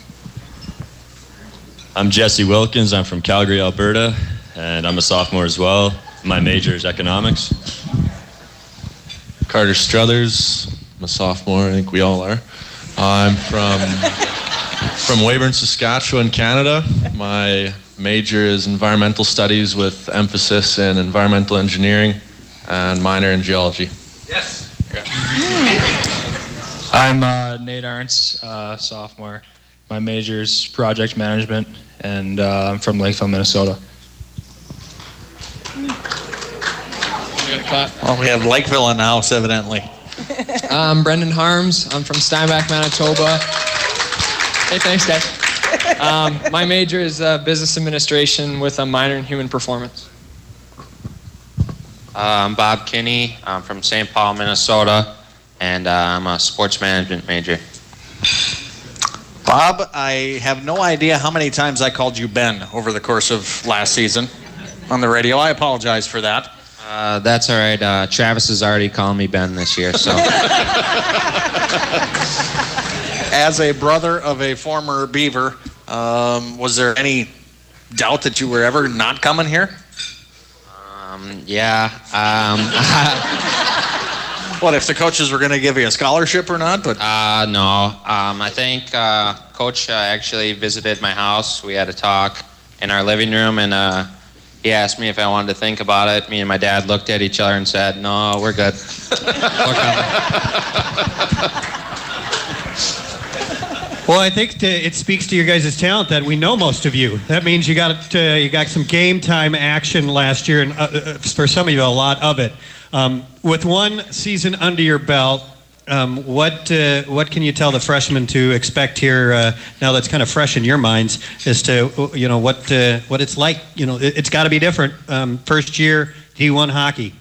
I'm Jesse Wilkins. I'm from Calgary, Alberta, and I'm a sophomore as well. My major is economics. Carter Struthers. I'm a sophomore. I think we all are. I'm from from Weyburn, Saskatchewan, Canada. My major is environmental studies with emphasis in environmental engineering and minor in geology. Yes. I'm uh, Nate Arntz, uh, sophomore. My major is project management, and uh, I'm from Lakeville, Minnesota. Well, we have Lakeville in the house, evidently. I'm Brendan Harms. I'm from Steinbach, Manitoba. Hey, thanks, guys. Um, my major is uh, business administration with a minor in human performance. Uh, I'm Bob Kinney. I'm from Saint Paul, Minnesota, and uh, I'm a sports management major. Bob, I have no idea how many times I called you Ben over the course of last season on the radio. I apologize for that. Uh, that's all right. Uh, Travis is already calling me Ben this year, so. As a brother of a former Beaver, um, was there any doubt that you were ever not coming here? Um, yeah. Um, what, if the coaches were going to give you a scholarship or not? But uh, no. Um, I think uh, Coach uh, actually visited my house. We had a talk in our living room, and uh, he asked me if I wanted to think about it. Me and my dad looked at each other and said, no, we're good. Well, I think to, it speaks to your guys' talent that we know most of you. That means you got uh, you got some game time action last year, and uh, for some of you, a lot of it. Um, with one season under your belt, um, what uh, what can you tell the freshmen to expect here uh, now that's kind of fresh in your minds as to you know what uh, what it's like? You know, it, it's got to be different. Um, first year D one hockey.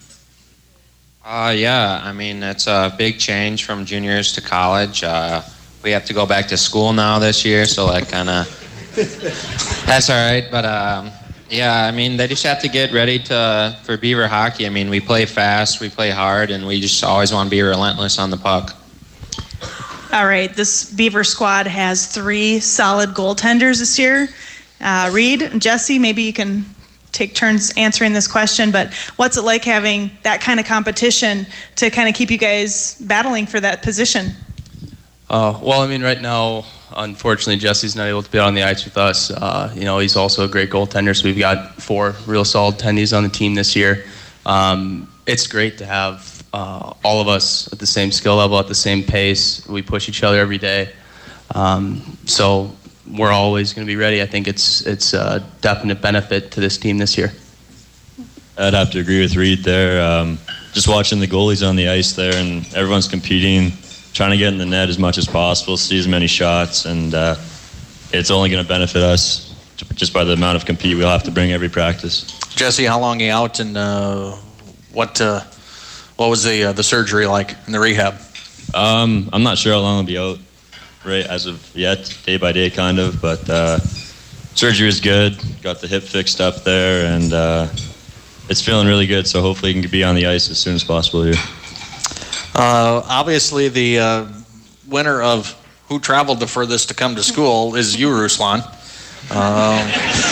Uh, yeah, I mean, it's a big change from juniors to college. Uh, we have to go back to school now this year, so that kind of, that's all right. But um, yeah, I mean, they just have to get ready to for Beaver hockey. I mean, we play fast, we play hard, and we just always want to be relentless on the puck. All right, this Beaver squad has three solid goaltenders this year. Uh, Reed and Jesse, maybe you can take turns answering this question, but what's it like having that kind of competition to kind of keep you guys battling for that position? Uh, well, I mean, right now, unfortunately, Jesse's not able to be on the ice with us. Uh, you know, he's also a great goaltender, so we've got four real solid tendies on the team this year. Um, it's great to have uh, all of us at the same skill level, at the same pace. We push each other every day. Um, so we're always going to be ready. I think it's it's a definite benefit to this team this year. I'd have to agree with Reed there. Um, just watching the goalies on the ice there, and everyone's competing, trying to get in the net as much as possible, see as many shots, and uh, it's only going to benefit us just by the amount of compete we'll have to bring every practice. Jesse, how long are you out, and uh, what uh, what was the uh, the surgery like in the rehab? Um, I'm not sure how long I'll be out right as of yet, day by day kind of, but uh, surgery is good. Got the hip fixed up there, and uh, it's feeling really good, so hopefully he can be on the ice as soon as possible here. Uh, obviously, the uh, winner of who traveled the furthest to come to school is you, Ruslan. Um,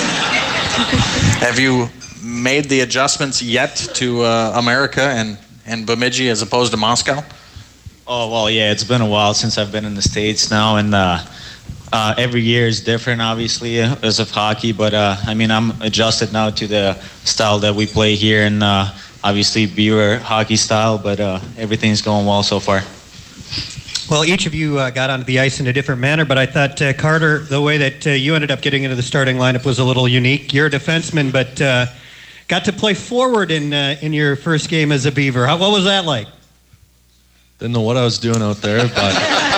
have you made the adjustments yet to uh, America and, and Bemidji as opposed to Moscow? Oh, well, yeah, it's been a while since I've been in the States now, and uh, uh, every year is different, obviously, as of hockey, but uh, I mean, I'm adjusted now to the style that we play here, and uh, obviously Beaver hockey style, but uh, everything's going well so far. Well, each of you uh, got onto the ice in a different manner, but I thought, uh, Carter, the way that uh, you ended up getting into the starting lineup was a little unique. You're a defenseman, but uh, got to play forward in uh, in your first game as a Beaver. How, what was that like? Didn't know what I was doing out there, but...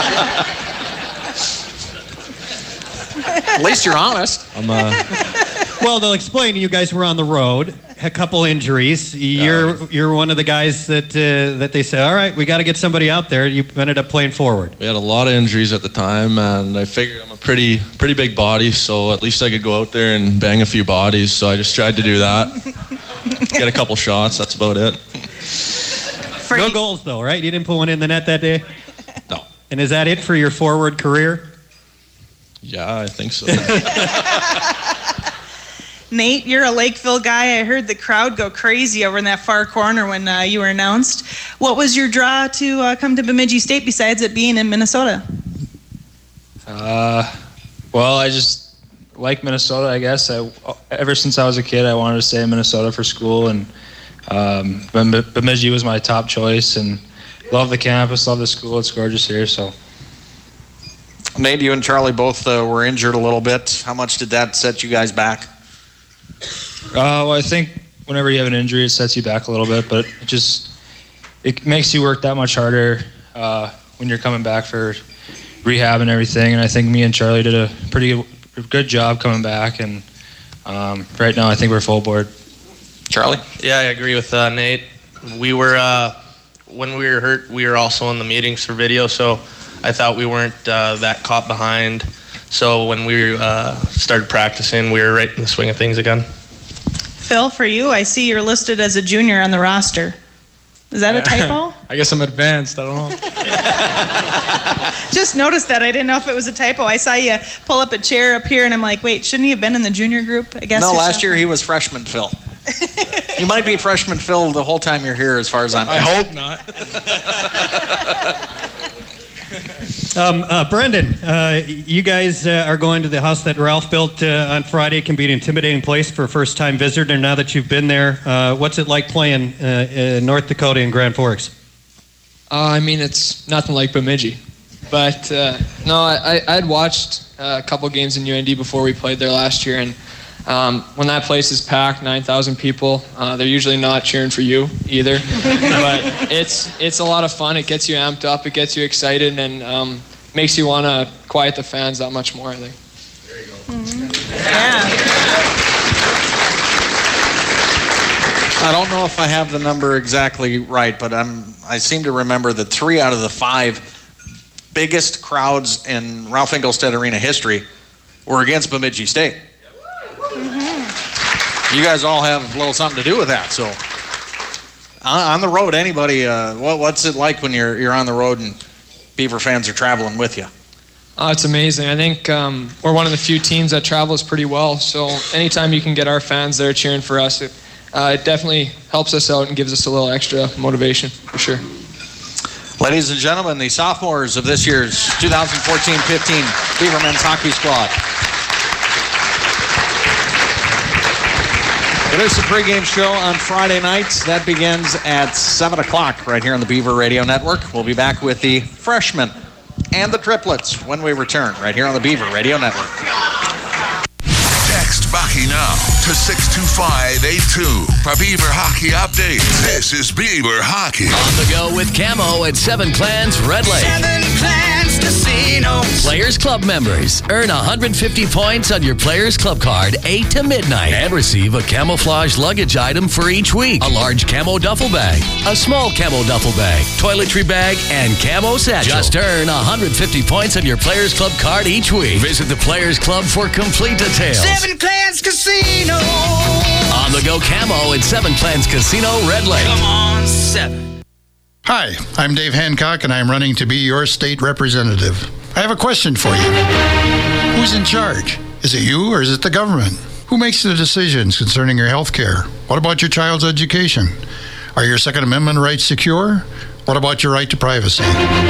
At least you're honest. I'm, uh... Well, they'll explain. You guys were on the road, a couple injuries. You're you're one of the guys that uh, that they say, all right, we got to get somebody out there. You ended up playing forward. We had a lot of injuries at the time, and I figured I'm a pretty pretty big body, so at least I could go out there and bang a few bodies. So I just tried to do that. Get a couple shots. That's about it. No goals, though, right? You didn't put one in the net that day? No. And is that it for your forward career? Yeah, I think so. Nate, you're a Lakeville guy. I heard the crowd go crazy over in that far corner when uh, you were announced. What was your draw to uh, come to Bemidji State besides it being in Minnesota? Uh, well, I just like Minnesota, I guess. I, ever since I was a kid, I wanted to stay in Minnesota for school, and um, Bemidji was my top choice, and love the campus, love the school. It's gorgeous here, so. Nate, you and Charlie both uh, were injured a little bit. How much did that set you guys back? Uh, well, I think whenever you have an injury, it sets you back a little bit, but it just it makes you work that much harder uh, when you're coming back for rehab and everything. And I think me and Charlie did a pretty good, good job coming back. And um, right now, I think we're full board. Charlie? Yeah, I agree with uh, Nate. We were uh, when we were hurt, we were also in the meetings for video, so I thought we weren't uh, that caught behind. So when we uh, started practicing, we were right in the swing of things again. Phil, for you, I see you're listed as a junior on the roster. Is that a typo? I guess I'm advanced. I don't know. Just noticed that. I didn't know if it was a typo. I saw you pull up a chair up here, and I'm like, wait, shouldn't he have been in the junior group? I guess. No, last year he was freshman Phil. You might be freshman Phil the whole time you're here, as far as I'm I concerned. hope not. Um, uh, Brendan, uh, you guys uh, are going to the house that Ralph built uh, on Friday. It can be an intimidating place for a first-time visitor. Now that you've been there, uh, what's it like playing uh, in North Dakota in Grand Forks? Uh, I mean, it's nothing like Bemidji. But, uh, no, I, I had watched uh, a couple games in U N D before we played there last year, and um, when that place is packed, nine thousand people, uh, they're usually not cheering for you either. But it's it's a lot of fun. It gets you amped up. It gets you excited, and um, makes you want to quiet the fans that much more, I think. There you go. Mm-hmm. Yeah. I don't know if I have the number exactly right, but I'm, I seem to remember that three out of the five biggest crowds in Ralph Engelstad Arena history were against Bemidji State. Mm-hmm. You guys all have a little something to do with that. So on the road, anybody, uh, what, what's it like when you're you're on the road and Beaver fans are traveling with you? Oh, it's amazing. I think um, we're one of the few teams that travels pretty well. So anytime you can get our fans there cheering for us, it, uh, it definitely helps us out and gives us a little extra motivation, for sure. Ladies and gentlemen, the sophomores of this year's twenty fourteen fifteen Beaver men's hockey squad. It is the pregame show on Friday nights. That begins at seven o'clock right here on the Beaver Radio Network. We'll be back with the freshmen and the triplets when we return right here on the Beaver Radio Network. Text Bucky now to six two five eight two for Beaver Hockey Update. This is Beaver Hockey. On the go with Camo at Seven Clans Red Lake. Seven Clans Casino. Players Club members earn one hundred fifty points on your Players Club card eight to midnight and receive a camouflage luggage item for each week. A large camo duffel bag, a small camo duffel bag, toiletry bag, and camo satchel. Just earn one hundred fifty points on your Players Club card each week. Visit the Players Club for complete details. Seven Clans Casino. On the go Camo at Seven Clans Casino Red Lake. Come on, Seven. Hi, I'm Dave Hancock, and I'm running to be your state representative. I have a question for you. Who's in charge? Is it you or is it the government? Who makes the decisions concerning your health care? What about your child's education? Are your Second Amendment rights secure? What about your right to privacy?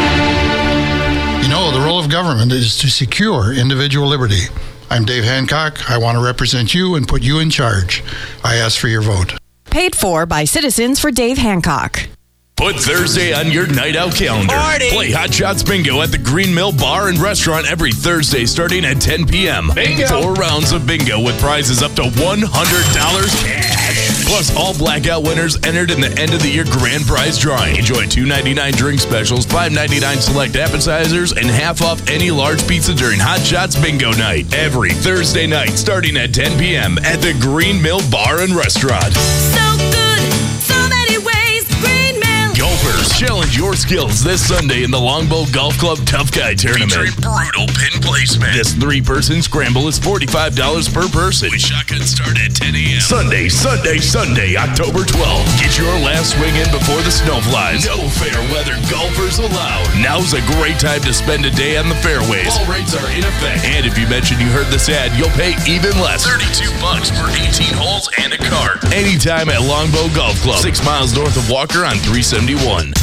You know, the role of government is to secure individual liberty. I'm Dave Hancock. I want to represent you and put you in charge. I ask for your vote. Paid for by Citizens for Dave Hancock. Put Thursday on your night out calendar. Party. Play Hot Shots Bingo at the Green Mill Bar and Restaurant every Thursday starting at ten p.m. Bingo. Four rounds of bingo with prizes up to one hundred dollars cash. Plus, all blackout winners entered in the end of the year grand prize drawing. Enjoy two ninety-nine drink specials, five ninety-nine select appetizers, and half off any large pizza during Hot Shots Bingo night. Every Thursday night starting at ten p.m. at the Green Mill Bar and Restaurant. So good, so many ways, Green Mill. Golfers, challenge your skills this Sunday in the Longbow Golf Club Tough Guy Tournament. Featuring brutal pin placement. This three-person scramble is forty-five dollars per person. With shotgun start at ten a.m. Sunday, Sunday, Sunday, October twelfth. Get your last swing in before the snow flies. No fair weather golfers allowed. Now's a great time to spend a day on the fairways. All rates are in effect. And if you mention you heard this ad, you'll pay even less. thirty-two bucks for eighteen holes and a cart. Anytime at Longbow Golf Club, six miles north of Walker on three seventy-one.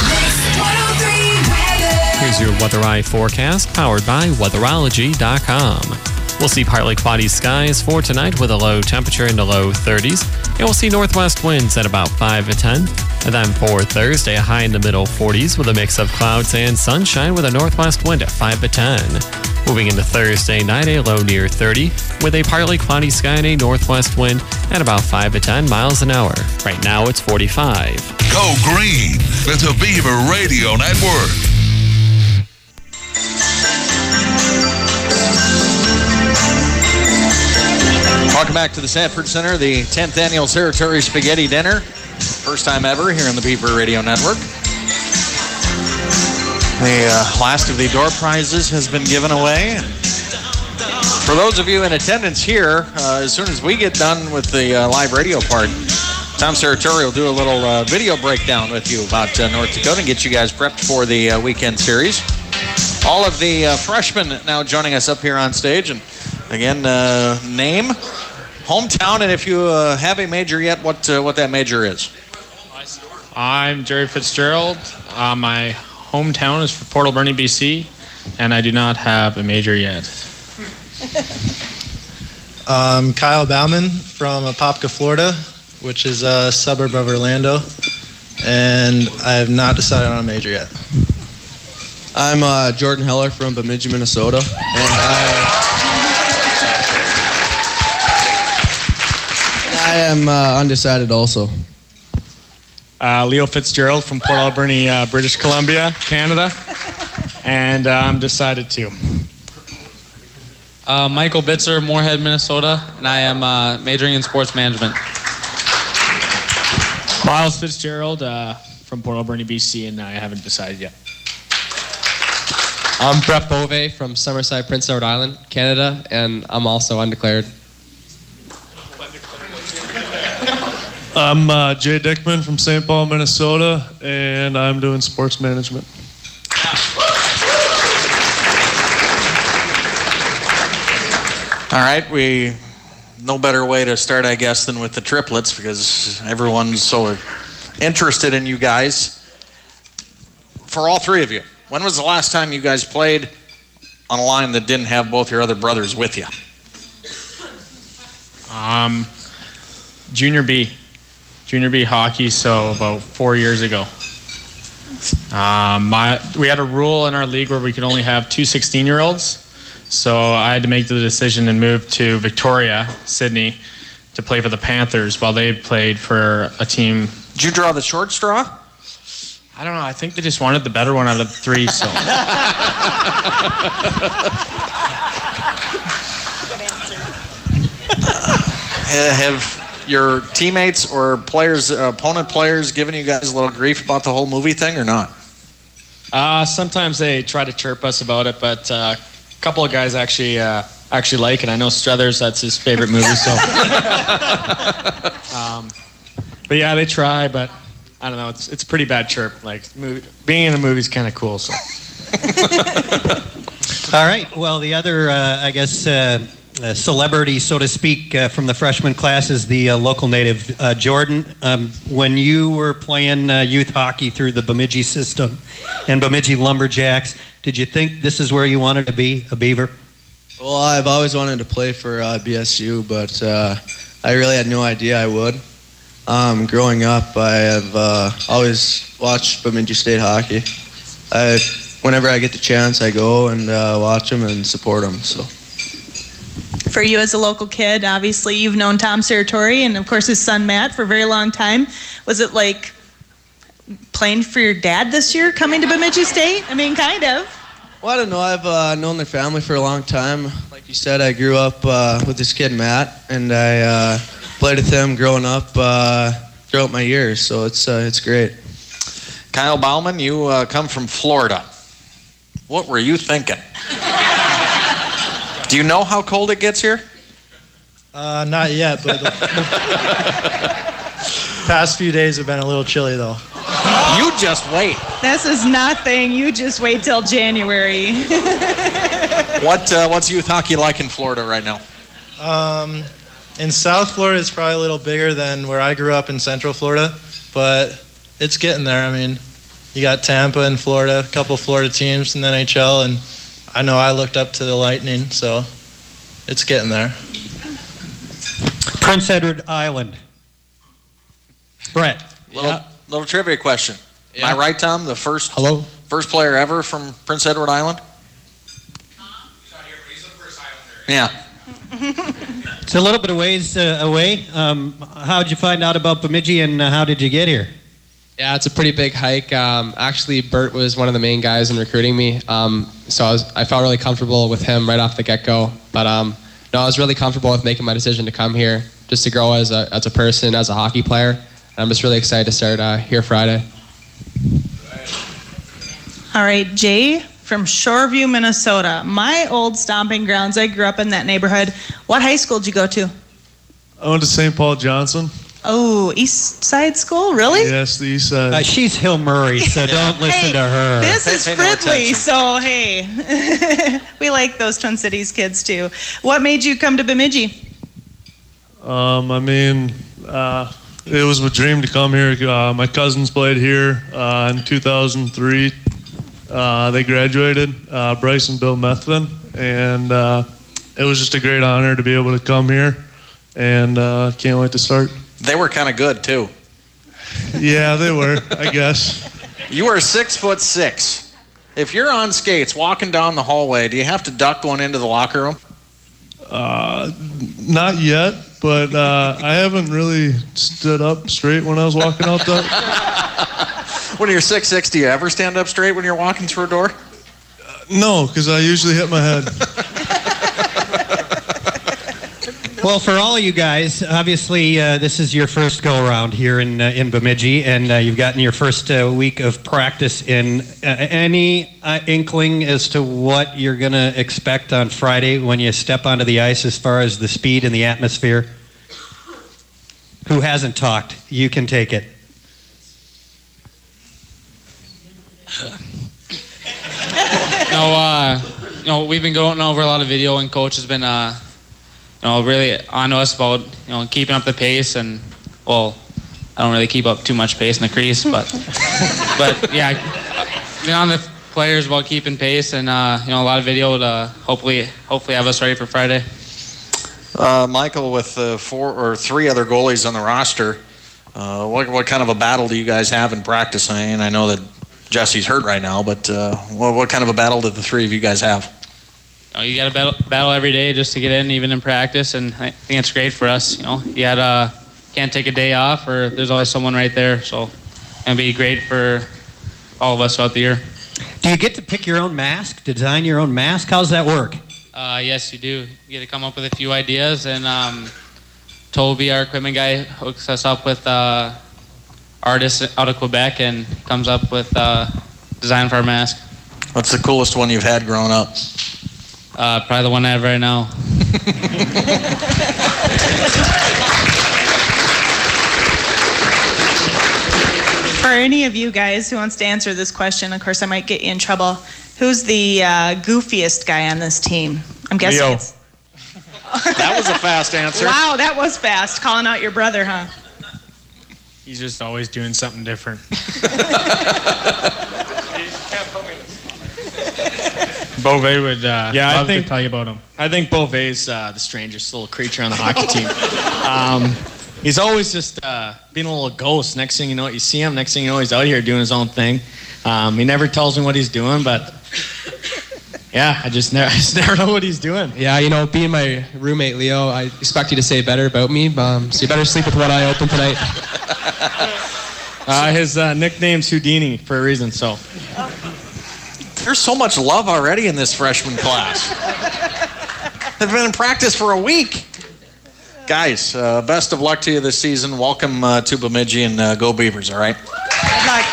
Here's your Weather Eye forecast, powered by weatherology dot com. We'll see partly cloudy skies for tonight with a low temperature in the low thirties, and we'll see northwest winds at about five to ten. And then for Thursday, a high in the middle forties with a mix of clouds and sunshine with a northwest wind at five to ten. Moving into Thursday night, a low near thirty with a partly cloudy sky and a northwest wind at about five to ten miles an hour. Right now it's forty-five. Go green with the Beaver Radio Network. Welcome back to the Sanford Center, the tenth Annual Territory Spaghetti Dinner. First time ever here on the Beaver Radio Network. The uh, last of the door prizes has been given away. For those of you in attendance here, uh, as soon as we get done with the uh, live radio part, Tom Serratori will do a little uh, video breakdown with you about uh, North Dakota and get you guys prepped for the uh, weekend series. All of the uh, freshmen now joining us up here on stage. And again, uh, name, hometown, and if you uh, have a major yet, what uh, what that major is. I'm Jerry Fitzgerald. Uh, my hometown is for Port Alberni, B C, and I do not have a major yet. I'm Kyle Bauman from Apopka, Florida, which is a suburb of Orlando, and I have not decided on a major yet. I'm uh, Jordan Heller from Bemidji, Minnesota, and I, I am uh, undecided also. Uh, Leo Fitzgerald from Port Alberni, uh, British Columbia, Canada, and uh, I'm decided too. Uh, Michael Bitzer, Moorhead, Minnesota, and I am uh, majoring in sports management. Miles Fitzgerald uh, from Port Alberni, B C, and I haven't decided yet. I'm Brett Bove from Summerside, Prince Edward Island, Canada, and I'm also undeclared. I'm uh, Jay Dickman from Saint Paul, Minnesota, and I'm doing sports management. All right, we no better way to start, I guess, than with the triplets because everyone's so interested in you guys. For all three of you, when was the last time you guys played on a line that didn't have both your other brothers with you? Um, junior B, junior B hockey. So about four years ago. Um, my we had a rule in our league where we could only have two sixteen-year-olds. So I had to make the decision and move to Victoria, Sydney, to play for the Panthers while they played for a team. Did you draw the short straw? I don't know. I think they just wanted the better one out of the three. So. Have your teammates or players, uh, opponent players, given you guys a little grief about the whole movie thing or not? Uh, sometimes they try to chirp us about it, but. Uh, A couple of guys actually uh, actually like it. I know Struthers, that's his favorite movie. So, um, but yeah, they try. But I don't know. It's it's a pretty bad chirp. Like movie, being in a movie is kind of cool. So. All right. Well, the other, uh, I guess, uh, uh, celebrity, so to speak, uh, from the freshman class is the uh, local native, uh, Jordan. Um, when you were playing uh, youth hockey through the Bemidji system and Bemidji Lumberjacks, did you think this is where you wanted to be, a Beaver? Well, I've always wanted to play for uh, B S U, but uh, I really had no idea I would. Um, growing up, I have uh, always watched Bemidji State hockey. I, whenever I get the chance, I go and uh, watch them and support them. So. For you as a local kid, obviously you've known Tom Serratori and of course his son Matt for a very long time. Was it like playing for your dad this year, coming to Bemidji State? I mean, kind of. Well, I don't know. I've uh, known their family for a long time. Like you said, I grew up uh, with this kid Matt, and I uh, played with him growing up uh, throughout my years. So it's uh, it's great. Kyle Bauman, you uh, come from Florida. What were you thinking? Do you know how cold it gets here? Uh, not yet, but the past few days have been a little chilly, though. You just wait. This is nothing. You just wait till January. What uh, what's youth hockey like in Florida right now? Um, in South Florida, it's probably a little bigger than where I grew up in Central Florida, but it's getting there. I mean, you got Tampa in Florida, a couple Florida teams in the N H L, and I know I looked up to the Lightning, so it's getting there. Prince Edward Island. Brett. Little, Yeah. little trivia question. Yeah. Am I right, Tom? The first Hello? first player ever from Prince Edward Island? Yeah. It's a little bit of ways uh, away. Um, how did you find out about Bemidji and uh, how did you get here? Yeah, it's a pretty big hike. Um, actually, Bert was one of the main guys in recruiting me, um, so I, was, I felt really comfortable with him right off the get-go. But um, no, I was really comfortable with making my decision to come here, just to grow as a as a person, as a hockey player. And I'm just really excited to start uh, here Friday. All right, Jay, from Shoreview, Minnesota. My old stomping grounds. I grew up in that neighborhood. What high school did you go to? I went to Saint Paul Johnson. Oh, East Side School? Really? Yes, the East Side. Uh, she's Hill Murray, so don't listen Hey, to her. This is Pay no Fridley, attention. so hey. We like those Twin Cities kids too. What made you come to Bemidji? Um, I mean, uh, it was a dream to come here. Uh, my cousins played here uh, in two thousand three. Uh, they graduated, uh, Bryce and Bill Methvin, and uh, it was just a great honor to be able to come here, and uh, can't wait to start. They were kind of good, too. Yeah, they were, I guess. You are six foot six. If you're on skates walking down the hallway, do you have to duck going into the locker room? Uh, not yet, but uh, I haven't really stood up straight when I was walking out there. When you're six six, do you ever stand up straight when you're walking through a door? Uh, no, because I usually hit my head. Well, for all you guys, obviously uh, this is your first go-around here in uh, in Bemidji, and uh, you've gotten your first uh, week of practice in. Uh, any uh, inkling as to what you're going to expect on Friday when you step onto the ice as far as the speed and the atmosphere? Who hasn't talked? You can take it. No, uh, you know, we've been going over a lot of video, and coach has been, uh, you know, really on to us about, you know, keeping up the pace. And well, I don't really keep up too much pace in the crease, but, but yeah, been on the players about keeping pace, and uh, you know, a lot of video to hopefully, hopefully have us ready for Friday. Uh, Michael, with uh, four or three other goalies on the roster, uh, what what kind of a battle do you guys have in practice? I mean, I know that Jesse's hurt right now, but uh, what, what kind of a battle do the three of you guys have? You know, you got to battle, battle every day just to get in, even in practice, and I think it's great for us. You know, you had, uh, can't take a day off, or there's always someone right there. So it's gonna be great for all of us throughout the year. Do you get to pick your own mask, design your own mask? How's that work? Uh, yes, you do. You get to come up with a few ideas, and um, Toby, our equipment guy, hooks us up with uh, artists out of Quebec and comes up with uh, design for our mask. What's the coolest one you've had growing up? Uh, probably the one I have right now. For any of you guys who wants to answer this question, of course I might get you in trouble. Who's the uh, goofiest guy on this team? I'm guessing Leo. it's... That was a fast answer. Wow, that was fast. Calling out your brother, huh? He's just always doing something different. Beauvais would uh, Yeah, I love think- to tell you about him. I think Beauvais uh, the strangest little creature on the hockey team. Um, he's always just uh, being a little ghost. Next thing you know, you see him. Next thing you know, he's out here doing his own thing. Um, he never tells me what he's doing, but yeah, I just never, I just never know what he's doing. Yeah, you know, being my roommate, Leo, I expect you to say better about me. Um, so you better sleep with one eye open tonight. Uh, his uh, nickname's Houdini for a reason, so. There's so much love already in this freshman class. They've been in practice for a week. Guys, uh, best of luck to you this season. Welcome uh, to Bemidji, and uh, go Beavers, all right? Good luck.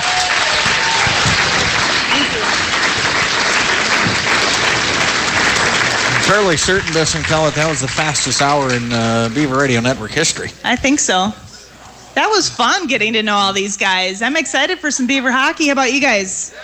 I'm fairly certain, Dustin Kellett, that was the fastest hour in uh, Beaver Radio Network history. I think so. That was fun getting to know all these guys. I'm excited for some Beaver hockey. How about you guys?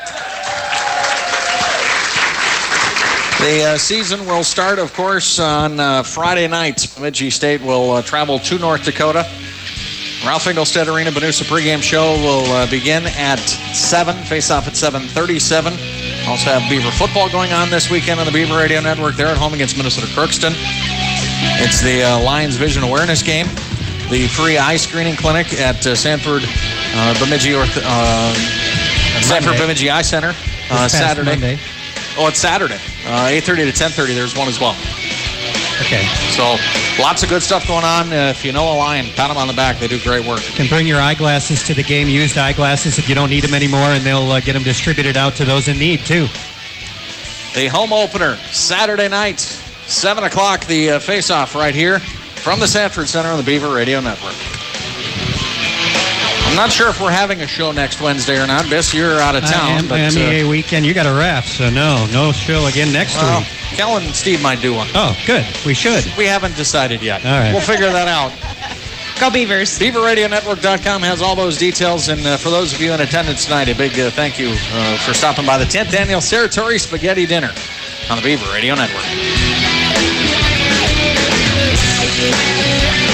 The uh, season will start, of course, on uh, Friday night. Bemidji State will uh, travel to North Dakota. Ralph Engelstad Arena Banusa pregame show will uh, begin at seven. Face off at seven thirty-seven. Also have Beaver football going on this weekend on the Beaver Radio Network. They're at home against Minnesota Crookston. It's the uh, Lions Vision Awareness game. The free eye screening clinic at uh, Sanford uh, Bemidji Orth- uh, Sanford Bemidji Eye Center uh, This past Saturday. Monday. Oh, it's Saturday, uh, eight thirty to ten thirty. There's one as well. Okay. So lots of good stuff going on. Uh, if you know a Lion, pat them on the back. They do great work. You can bring your eyeglasses to the game, used eyeglasses if you don't need them anymore, and they'll uh, get them distributed out to those in need, too. The home opener, Saturday night, seven o'clock, the uh, face-off right here from the Sanford Center on the Beaver Radio Network. I'm not sure if we're having a show next Wednesday or not. Biss, you're out of town. Uh, but, M E A uh, weekend. You got a ref, so no, no show again next well, week. Kellen and Steve might do one. Oh, good. We should. We haven't decided yet. All right. We'll figure that out. Go Beavers. Beaver Radio Network dot com has all those details. And uh, for those of you in attendance tonight, a big uh, thank you uh, for stopping by the tenth Annual Serratori Spaghetti Dinner on the Beaver Radio Network.